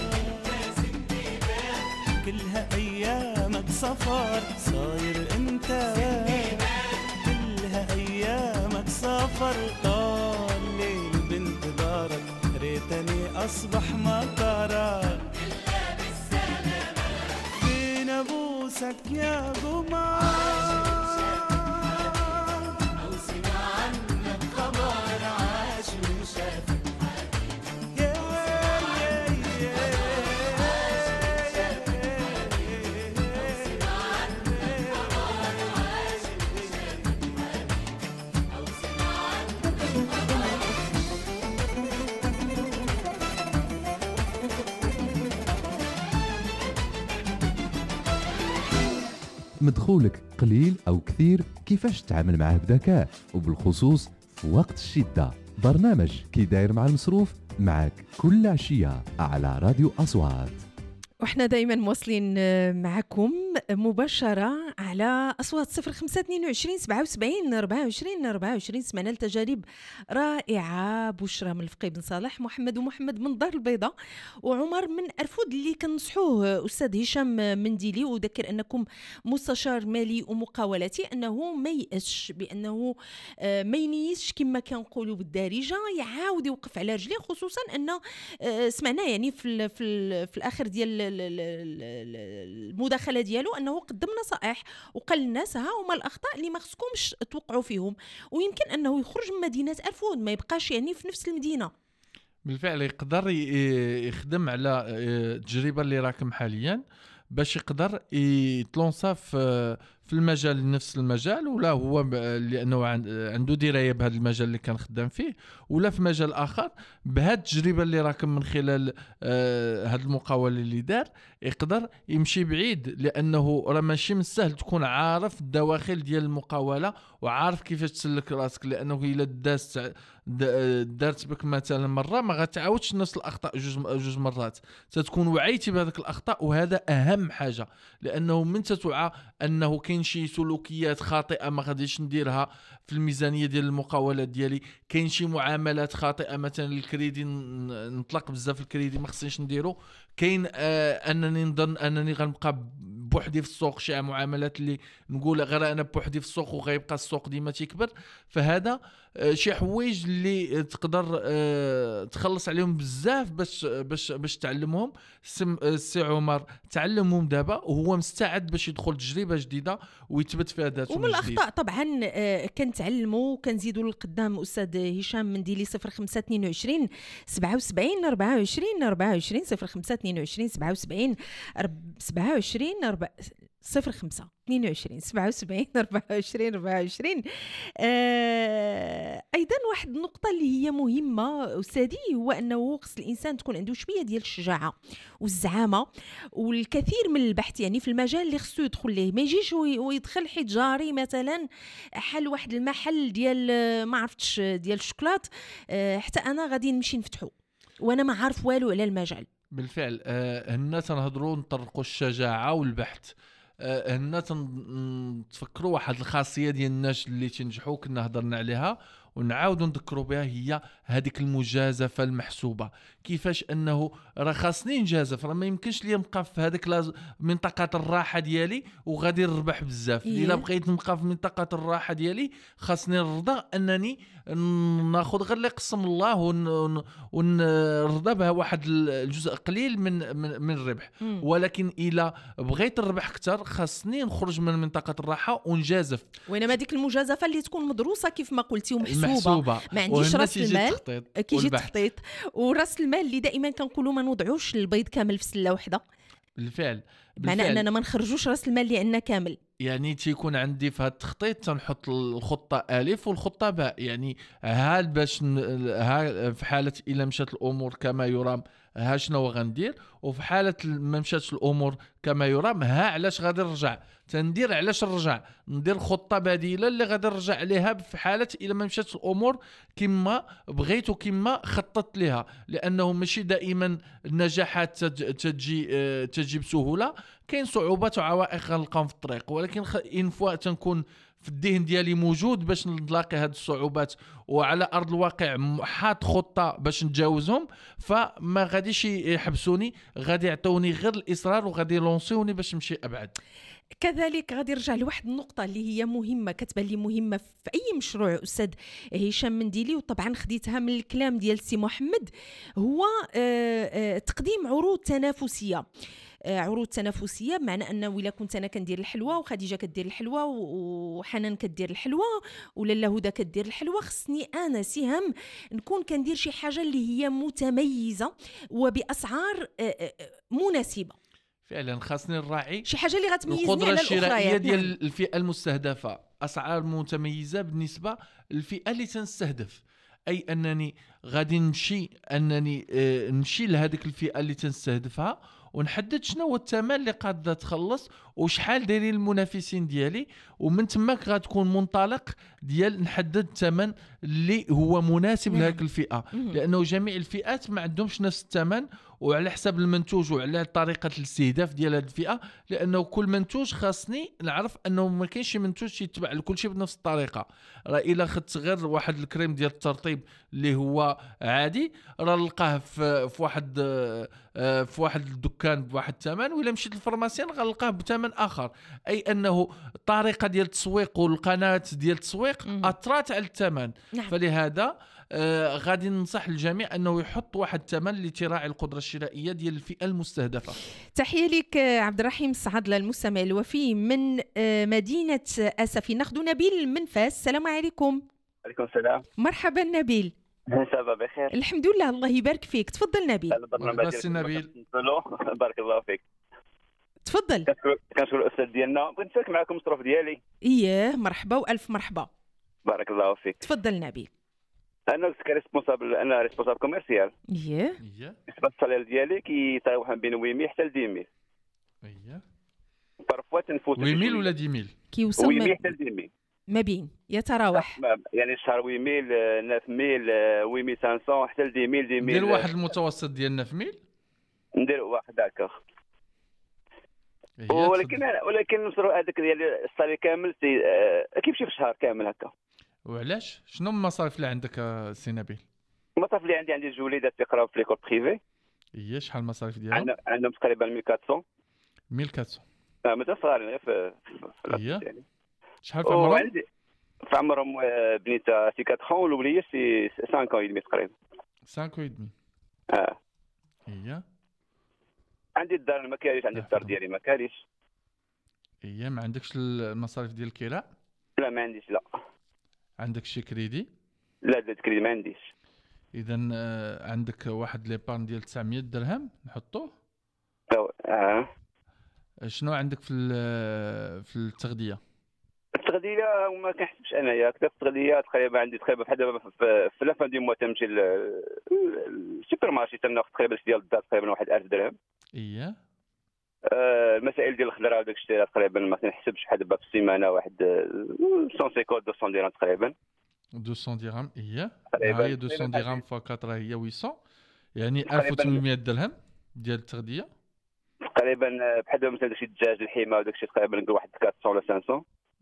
كلها ايامك سفر صاير انت، كلها ايامك سفر طال ليل بانتظارك، ريتني اصبح مطارك، فين ابوسك يا قمر، مدخولك قليل أو كثير، كيفاش تتعامل معاه بذكاء وبالخصوص في وقت الشدة. برنامج كي داير مع المصروف معك كل عشية على راديو أصوات، وإحنا دايما مواصلين معكم مباشرة على أصوات 0522 77 24. سمعنا التجارب رائعة، بشرى من الفقي بن صالح، محمد ومحمد من دار البيضاء، وعمر من أرفود اللي كنصحوه أستاذ هشام منديلي، وذكر أنكم مستشار مالي ومقاولاتي، أنه ما يأسش، بأنه ما ينيسش كما كنقولوا بالدارجة، يعاود يوقف على رجليه، خصوصا أن سمعنا يعني في الآخر ديال المداخله ديالو انه قدم نصائح وقال للناس ها هما الاخطاء اللي ما خصكمش توقعوا فيهم، ويمكن انه يخرج من مدينه أرفود، ما يبقاش يعني في نفس المدينه. بالفعل يقدر يخدم على التجربه اللي راكم حاليا باش يقدر يتلونصا في المجال، نفس المجال، ولا هو لانه عنده درايه بهذا المجال اللي كان خدام فيه، ولا في مجال اخر بهذه التجربه اللي راكم من خلال هذه المقاوله اللي دار، يقدر يمشي بعيد، لانه راه ماشي من السهل تكون عارف الدواخل ديال المقاوله وعارف كيفاش تسلك راسك، لانه الا دارت بك مثلا مره ما غتعاودش نفس الاخطاء جوج مرات، ستكون وعيتي بهذيك الاخطاء، وهذا اهم حاجه، لانه من تتوعى انه كاين شي سلوكيات خاطئه ما غاديش نديرها في الميزانيه ديال المقاولات ديالي، كاين شي معاملات خاطئه، مثلا الكريدي نطلق بزاف الكريدي ما خصنيش نديرو، كاين انني نظن انني غنبقى بوحدي في السوق، شي معاملات اللي نقول غير انا بوحدي في السوق وغيبقى السوق ديما تيكبر. فهذا شي حوايج اللي تقدر تخلص عليهم بزاف باش تعلمهم. السي عمر تعلمهم دابا وهو مستعد باش يدخل تجربه جديده ويثبت فيها ذاته. ومن الاخطاء طبعا كنتعلموا وكنزيدوا للقدام. استاذ هشام منديلي 0522 77 24 24 0522 77 27 05 22 77 24 24. ايضا واحد النقطه اللي هي مهمه استاذي هو انه خص الانسان تكون عنده شويه ديال الشجاعه والزعامه والكثير من البحث يعني في المجال اللي خصو يدخل ليه. ما يجيش ويدخل حيت جاري مثلا حل واحد المحل ديال ما عرفتش ديال الشوكولات حتى انا غادي نمشي نفتحو وانا ما عارف والو على المجال. بالفعل هنا تنهضروا نطرقوا الشجاعه والبحث. هنا تفكروا واحد الخاصيه ديال الناس اللي تنجحوا كنا هضرنا عليها ونعاودوا نذكروا بها، هي هذيك المجازفه المحسوبه. كيفاش انه راه خاصني نجازف، راه ما يمكنش لي نبقى في هذيك منطقه الراحه ديالي وغادي نربح بزاف. الا بغيت نبقى في منطقه الراحه ديالي خاصني نرضى انني ناخذ غير اللي قسم الله ونرضى بها واحد الجزء قليل من الربح. ولكن الا بغيت الربح اكثر خاصني نخرج من منطقه الراحه ونجازف. وانما ديك المجازفه اللي تكون مدروسه كيف ما قلتي ومحسوبه. ما عنديش راس المال كيجي التخطيط. وراس المال اللي دائما كنقولوا ما نوضعوش البيض كامل في سله واحده. بالفعل معنى اننا ما نخرجوش راس المال اللي عندنا كامل. يعني تيكون عندي في هذا التخطيط تنحط الخطه الف والخطه باء. يعني ها باش في حاله الا مشات الامور كما يرام ها شنو غندير، وفي حاله ما مشاتش الامور كما يرام ها علاش غادي نرجع. تندير علاش نرجع، ندير خطه بديله اللي غادي نرجع عليها في حاله الا ما مشاتش الامور كما بغيت وكما خططت لها. لانه ماشي دائما النجاحات تجي بسهوله، كاين صعوبات وعوائق غنلقاهم في الطريق. ولكن ان فوا تنكون في الذهن ديالي موجود باش نلاقي هذه الصعوبات وعلى ارض الواقع حاط خطه باش نتجاوزهم، فما غاديش يحبسوني، غادي يعطوني غير الاصرار وغادي يلونسيوني باش نمشي ابعد. كذلك غادي نرجع لواحد النقطه اللي هي مهمه كتبان لي مهمه في اي مشروع استاذ هشام منديلي، وطبعا خديتها من الكلام ديال سي محمد، هو تقديم عروض تنافسيه. عروض تنافسيه بمعنى انه الا كنت انا كندير الحلوى وخديجه كدير الحلوى وحنان كدير الحلوى ولاله هدى كدير الحلوى، خصني انا سهم نكون كندير شي حاجه اللي هي متميزه وباسعار مناسبه. فعلا خاصني نراعي شي حاجه اللي غتميزني على القدره الشرائيه ديال نعم. الفئه المستهدفه، اسعار متميزه بالنسبه للفئه اللي تنستهدف. اي انني غادي نمشي لهذيك الفئه اللي تنستهدفها ونحدد شنو هو الثمن اللي قاعده تخلص وشحال دايرين المنافسين ديالي، ومن تماك غتكون منطلق ديال نحدد الثمن اللي هو مناسب لهذيك الفئه. لانه جميع الفئات ما عندهمش نفس الثمن وعلى حسب المنتوج وعلى طريقه الاستهداف ديال هذه الفئه. لانه كل منتوج خاصني نعرف انه ما كاينش شي منتوج يتبع لكل شيء بنفس الطريقه. راه الا خدت غير واحد الكريم ديال الترطيب اللي هو عادي راه نلقاه في واحد الدكان بواحد الثمن، وإلا مشيت للفرماسيان غنلقاه بثمن اخر. اي انه الطريقه ديال التسويق والقناه ديال التسويق اثرت على الثمن. فلهذا غادي ننصح الجميع انه يحط واحد الثمن اللي تراعي القدره الشرائيه ديال الفئه المستهدفه. تحيه لك عبد الرحيم الصعدله المستمع الوفي من مدينه اسفي. ناخذ نبيل من فاس. السلام عليكم. عليكم السلام. مرحبا نبيل. سبا بخير الحمد لله الله يبارك فيك. تفضل نبيل. بس نبيل بارك الله فيك. تفضل. كنشكر الاستاذ ديالنا، بغيت نشارك معكم الظروف ديالي. اييه مرحبا والف مرحبا. بارك الله فيك. تفضل نبيل. انا ريسبونسابل كوميرسيال. اييه بالنسبه للصالير ديالي كيتراوح بين 800 حتى ل 10000. اييه بارفوا تنفوت 8000 ولا 10000 كيوصل 800 حتى ل 10000 ما بين يتراوح. يعني الشهر 8000 9000 8500 حتى ل 10000 ندير واحد المتوسط ديال 9000 ندير واحد هكا. ولكن نصروا هذاك ديال الصالير كامل كيمشي في الشهر كامل هكا. وعلاش شنو المصاريف اللي عندك سي نبيل؟ المصاريف اللي عندي الجوليدات تيقراو في ليكول بريفي. هي شحال المصاريف ديالهم؟ عندهم تقريبا 1400. 1400 مازال صغارين غير في هي يعني. شحال في عمرهم؟ وعندي في عمرهم بنيتها سي 4 ans والوليه سي 5 ans ودمي تقريبا. 5 ودمي. هي عندي الدار ما كاينش، عندي الدار ديالي ما كاينش. هي ما عندكش المصاريف ديال الكراء؟ لا ما عنديش. لا عندك شي كريدي؟ لا الكريدي ما عنديش. اذا عندك واحد ليبارن ديال 900 درهم نحطوه. شنو عندك في التغذيه؟ التغذيه ما كنحسبش انايا كثر التغذيه تقريبا عندي تقريبا بحال دابا في لافان دي موا تمشي للسوبر مارشي تناخذ تقريبا ديال الدار تقريبا واحد 1000 درهم. اييه. المسائل ديال الخضره وداك الشيء تقريبا ما كنحسبش بحال دابا في السيمانه واحد 150 200 درهم تقريبا. 200 درهم هي تقريبا. هي 200 درهم ف 4 هي 800 يعني 1800 درهم ديال التغذيه تقريبا. بحال دابا مثلا داكشي الدجاج الحيمه وداك الشيء تقريبا نقول واحد 400 ولا 500.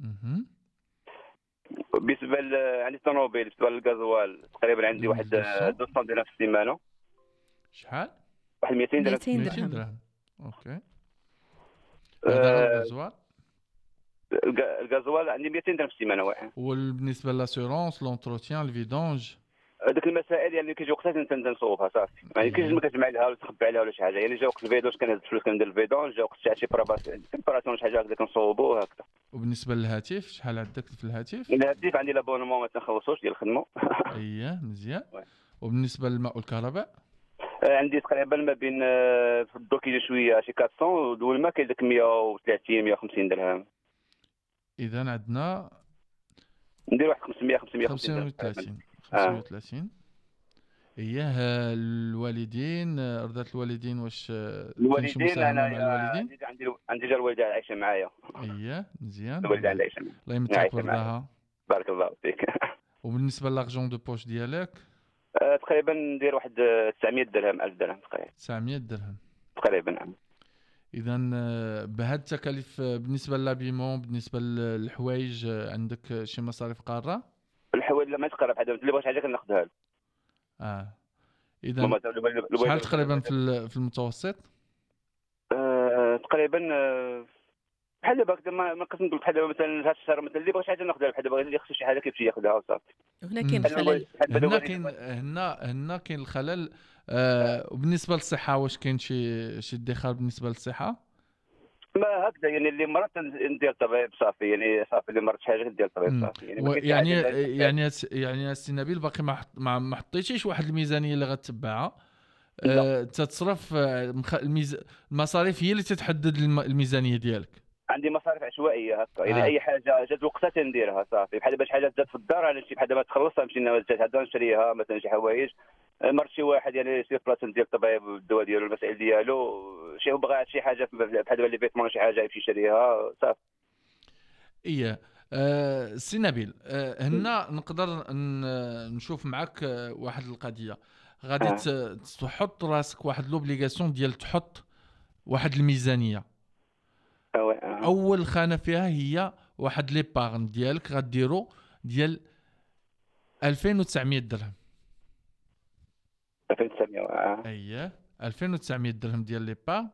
بالنسبه عندي الطوموبيل بالنسبه للغازوال تقريبا عندي واحد 200 درهم في السيمانه. شحال؟ واحد 200 درهم. 200 درهم. اوكي. هذا الغازوال؟ الغازوال عندي 200 درهم في السيمانه واحد. وبالنسبه للاسيورونس لونتروتيان الفيدونج هذوك المسائل يعني كيجي وقتها نصوبها صافي ما كاينش ما كتجمع لها ولا تخبي عليها ولا شي حاجه. يعني جا وقت الفيدونج كنهز الفلوس كندير الفيدونج، جا وقت شي بريباراسيون شي حاجه هكذا كنصوبوه هكذا. وبالنسبه للهاتف شحال عندك في الهاتف؟ الهاتف عندي لابونمون ما تنخلصوش ديال الخدمه. اييه مزيان. وبالنسبه للماء والكهرباء عندي تقريبا ما بين في الضو كيجي شويه شي 400 والماء كاين داك 130 150 درهم. اذا عندنا ندير واحد 550 530. اييه. الوالدين رضات الوالدين واش كاين شي مساهمه مع الوالدين؟ عندي جا الوالده عايشه معايا. اييه مزيان. الوالده عايشه معايا الله يمتعك برضاها. بارك الله فيك. وبالنسبه لارجون دو بوش ديالك تقريبا ندير واحد 900 درهم 1000 درهم تقريبا. 900 درهم تقريبا نعم. اذا بهاد التكاليف بالنسبه للابيمون بالنسبه للحوايج عندك شي مصاريف قاره؟ الحوايج لا ما تقرب حدا اللي بغيت حاجه كناخذها له. اذا شحال تقريبا في المتوسط؟ تقريبا بحال دابا ما كنقول بحال دابا مثلا هذا الشهر مثلا اللي بغى شي حاجه ناخذها بحال دابا اللي خصو شي حاجه كيمشي ياخذها وصافي. هنا كاين الخلل. هنا كاين الخلل. وبالنسبه للصحه واش كاين شي ادخار بالنسبه للصحه؟ ما هكذا يعني اللي مرات ندير طبيب صافي يعني صافي اللي مرات شي حاجه ندير طبيب صافي يعني السي نبيل باقي ما حطيتيش واحد الميزانيه اللي غتبعها. تتصرف المصاريف هي اللي تتحدد الميزانيه ديالك. عندي مصاريف عشوائيه هكا يعني اي حاجه جات وقتها تنديرها صافي. بحال دابا شي حاجه جات في الدار انا نمشي بحال دابا تخلصها نمشي نزاد نشريها مثلا شي حوايج. مرت شي واحد يعني يصير بلاصه ديال الطبيب الدواء ديالو المسائل ديالو شي هو بغى شي حاجه بحال دابا لي فيتمون شي حاجه يمشي يشريها صافي. ايه. سي نبيل هنا نقدر نشوف معك واحد القضيه. غادي تحط راسك واحد لوبليغاسيون ديال تحط واحد الميزانيه. اول خانه فيها هي واحد لي بارن ديالك غديرو ديال 2900 درهم. 2900 اييه 2900 درهم ديال لي بارن.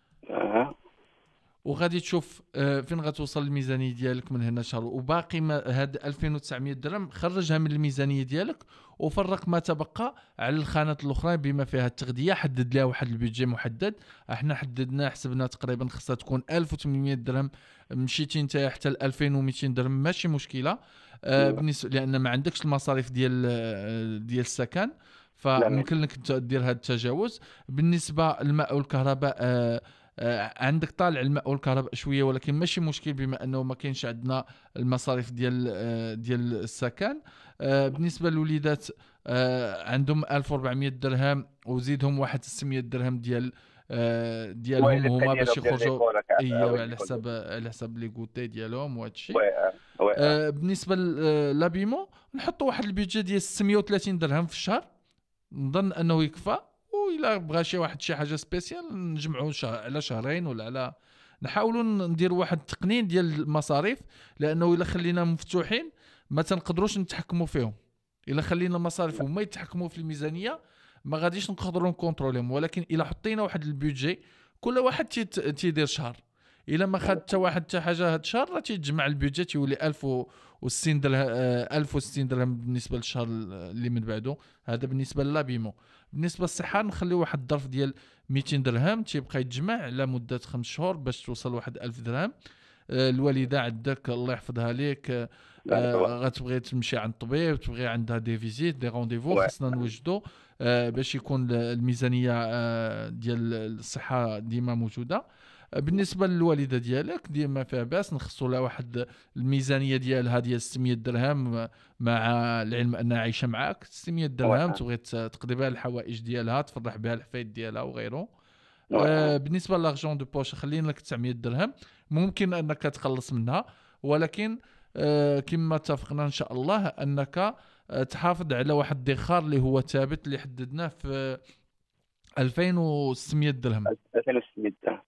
وغادي تشوف فين غتوصل الميزانيه ديالك من هنا شهر. وباقي هاد 2900 درهم خرجها من الميزانيه ديالك وفرق ما تبقى على الخانات الاخرى بما فيها التغذيه. حدد لها واحد البيدجي محدد. احنا حددنا حسبنا تقريبا خصها تكون 1800 درهم. مشيتي انت حتى ل 2200 درهم ماشي مشكله. بالنسبه لان ما عندكش المصاريف ديال السكن فممكن لك دير هذا التجاوز. بالنسبه للماء والكهرباء عندك طالع الماء والكهرباء شويه ولكن ماشي مشكل بما انه ما كاينش عندنا المصاريف ديال السكن. بالنسبه للوليدات عندهم 1400 درهم وزيدهم واحد 600 درهم ديالهم هما باش يخرجوا على حساب لي غوتي ديالهم وهذا الشيء. بالنسبه لابيمون نحطوا واحد البيدجي ديال 630 درهم في الشهر. نظن انه يكفى. وإلا بغى شي حاجه سبيسيال نجمعوا على شهرين ولا على نحاولوا نديروا واحد التقنين ديال المصاريف. لانه الا خلينا مفتوحين ما تنقدروش نتحكموا فيهم. الا خلينا المصاريف هما يتحكموا في الميزانيه ما غاديش نقدروا نكونتروليهم، ولكن الا حطينا واحد البيدجي كل واحد تيدير شهر، الا ما خد حتى واحد حتى حاجه هاد الشهر راه تيتجمع البيدجي تيولي 1060 درهم 1060 درهم بالنسبه للشهر اللي من بعده. هذا بالنسبه للابيمون. بالنسبه للصحه نخليو واحد الظرف ديال 200 درهم تيبقى يتجمع على مده 5 شهور باش توصل واحد 1000 درهم. الوالده عندك الله يحفظها لك غتبغي تمشي عند الطبيب، تبغي عندها دي فيزيت دي رونديفو، خصنا نوجدوا باش يكون الميزانيه ديال الصحه ديما موجوده. بالنسبه للوالده ديالك ديما فيها باس نخصوا لها واحد الميزانيه ديالها ديال 600 درهم، مع العلم انها عايشه معاك 600 درهم تبغي تقضي بها الحوائج ديالها، تفرح بها الحفايد ديالها وغيره. بالنسبه لارجون دو بوش خلينا لك 900 درهم ممكن انك تخلص منها، ولكن كما اتفقنا ان شاء الله انك تحافظ على واحد الادخار اللي هو ثابت اللي حددناه في 2600 درهم 2600 درهم،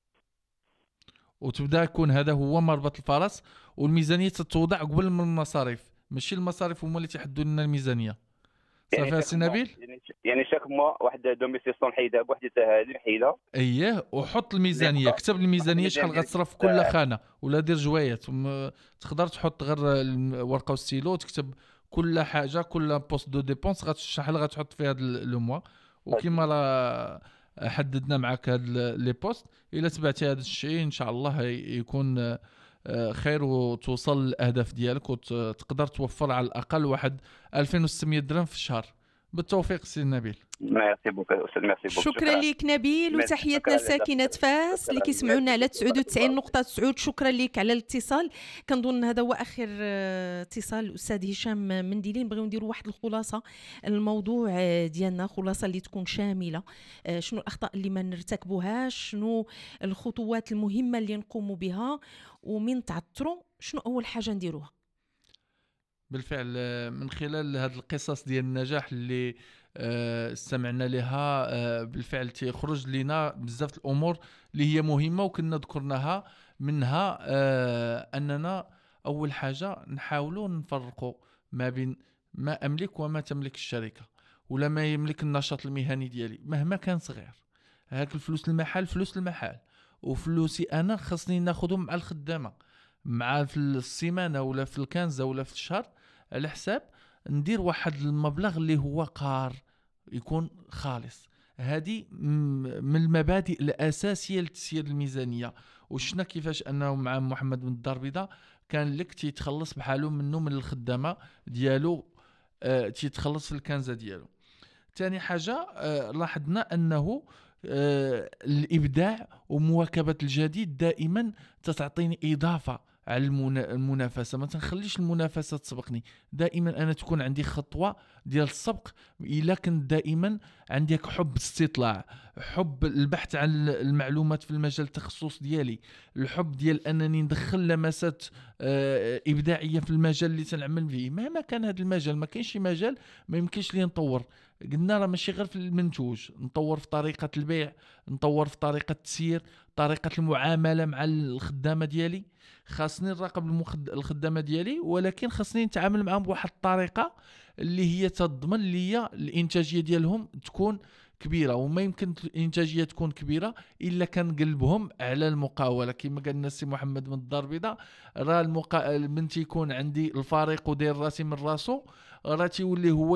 وتبدا يكون هذا هو مربط الفرس. والميزانيه تتوضع قبل من المصاريف، ماشي المصاريف هما اللي تيحددوا لنا الميزانيه. صافي سي نبيل، يعني شاك موا واحد دوميسيسيون حيدها بوحدة هذه الحيله اييه، وحط الميزانيه، كتب الميزانيه شحال غتصرف كل خانه، ولا دير جوايات تقدر تحط غير الورقه والستيلو تكتب كل حاجه كل بوست دو ديبونس شحال غتحط في هذا لو موا. وكما راه حددنا معك هاد لي بوست، الا تبعتي هذا الشيء ان شاء الله يكون خير وتوصل للاهداف ديالك وتقدر توفر على الاقل واحد 2600 درهم في الشهر. بالتوفيق سي نبيل. ميرسي بوك استاذ، ميرسي بوك. شكرا لك نبيل، وتحياتنا لساكنه فاس اللي كيسمعونا على 99.9. شكرا لك على الاتصال. كنظن هذا هو اخر اتصال. الاستاذ هشام منديلي نبغيو نديروا واحد الخلاصه الموضوع ديالنا، خلاصه اللي تكون شامله. شنو الاخطاء اللي ما نرتكبوهاش، شنو الخطوات المهمه اللي نقوموا بها، ومن تعثروا شنو اول حاجه نديروها. بالفعل من خلال هذه القصص ديال النجاح اللي استمعنا لها بالفعل تيخرج لنا بزاف الامور اللي هي مهمه وكنا ذكرناها. منها اننا اول حاجه نحاولوا نفرقوا ما بين ما املك وما تملك الشركه ولا ما يملك النشاط المهني ديالي مهما كان صغير. هاك الفلوس المحل فلوس المحل، وفلوسي انا خصني ناخذهم مع الخدامه مع في السيمانه ولا في الكنزه ولا في الشهر، على حساب ندير واحد المبلغ اللي هو قار يكون خالص. هذه من المبادئ الاساسيه لتسيير الميزانيه. وشنا كيفاش انه مع محمد بن الدار البيضاء كان لك تيتخلص بحاله منه من الخدامه ديالو، تيتخلص في الكنزه ديالو. ثاني حاجه لاحظنا انه الابداع ومواكبه الجديد دائما تتعطيني اضافه على المنافسه. ما تنخليش المنافسه تسبقني، دائما انا تكون عندي خطوه ديال السبق. الا كنت دائما عندك حب استطلاع، حب البحث عن المعلومات في المجال التخصص ديالي، الحب ديال انني ندخل لمسات ابداعيه في المجال اللي تنعمل فيه. مهما كان هذا المجال، ما كاينش شي مجال ما يمكنش لي نطور. قلنا راه ماشي غير في المنتوج، نطور في طريقه البيع، نطور في طريقه التسيير، طريقه المعامله مع الخدامه ديالي. خاصني نراقب الخدامه ديالي، ولكن خاصني نتعامل معهم بواحد الطريقه اللي هي تضمن لي الانتاجيه ديالهم تكون كبيره. وما يمكن الانتاجيه تكون كبيره الا كان قلبهم على المقاوله. كما قال السي محمد بن الدار البيضاء، راه من تيكون عندي الفريق وداير راسي من راسو، راه تيولي هو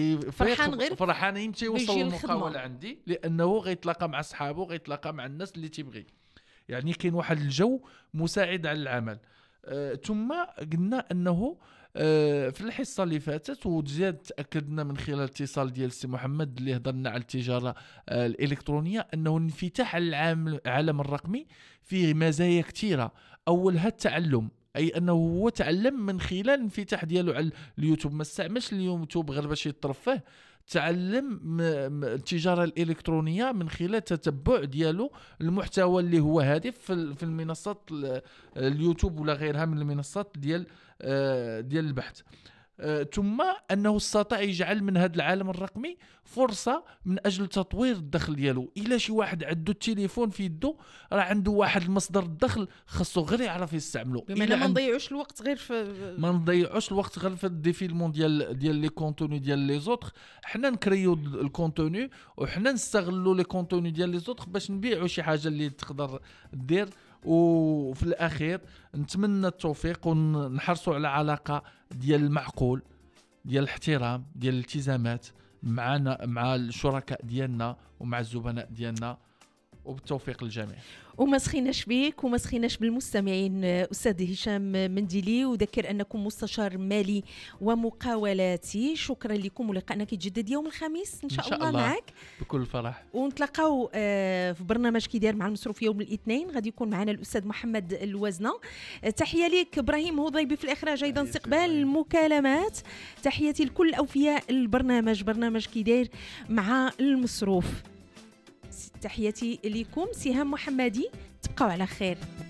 فرحان يمشي يوصل المقاوله عندي، لانه غيتلاقى مع صحابه، غيتلاقى مع الناس اللي تيبغي. يعني كاين واحد الجو مساعد على العمل. ثم قلنا انه في الحصه اللي فاتت وزاد تاكدنا من خلال الاتصال ديال السي محمد اللي هضرنا على التجاره الالكترونيه انه الانفتاح على العالم الرقمي فيه مزايا كثيره. اولها التعلم، اي انه هو تعلم من خلال الانفتاح ديالو على اليوتيوب. ما استعملش اليوتيوب غير باش يترفه، تعلم التجاره الالكترونيه من خلال تتبع ديالو المحتوى اللي هو هادف في المنصات اليوتيوب ولا غيرها من المنصات ديال البحث. ثم أنه استطاع يجعل من هذا العالم الرقمي فرصة من أجل تطوير الدخل ديالو. إلا شي واحد عنده التليفون في يده راه عنده واحد المصدر الدخل خاصو غير يعرف يستعملو. بما ما نضيعوش الوقت غير في الديفيلمون ديال لي كونتوني ديال لي زوتر. حنا نكريو الكونتوني وحنا نستغلوا لي كونتوني ديال لي زوتر باش نبيعوا شي حاجة اللي تقدر دير. وفي الأخير نتمنى التوفيق ونحرصوا على علاقة ديال المعقول، ديال الاحترام، ديال الالتزامات معنا مع الشركاء ديالنا ومع الزبناء ديالنا، وبالتوفيق للجميع. وما سخيناش بيك وما سخيناش بالمستمعين. أستاذ هشام منديلي، وذكر أنكم مستشار مالي ومقاولاتي. شكرا لكم، ولقاءنا كيتجدد يوم الخميس إن شاء الله معك بكل فرح. ونتلاقاو في برنامج كيداير مع المصروف يوم الاثنين. غادي يكون معنا الأستاذ محمد الوزنة. تحية لك إبراهيم هضيبي في الإخراج، أيضا استقبال المكالمات. تحياتي لكل أوفياء البرنامج، برنامج كيداير مع المصروف. تحياتي لكم. سهام محمدي، تبقوا على خير.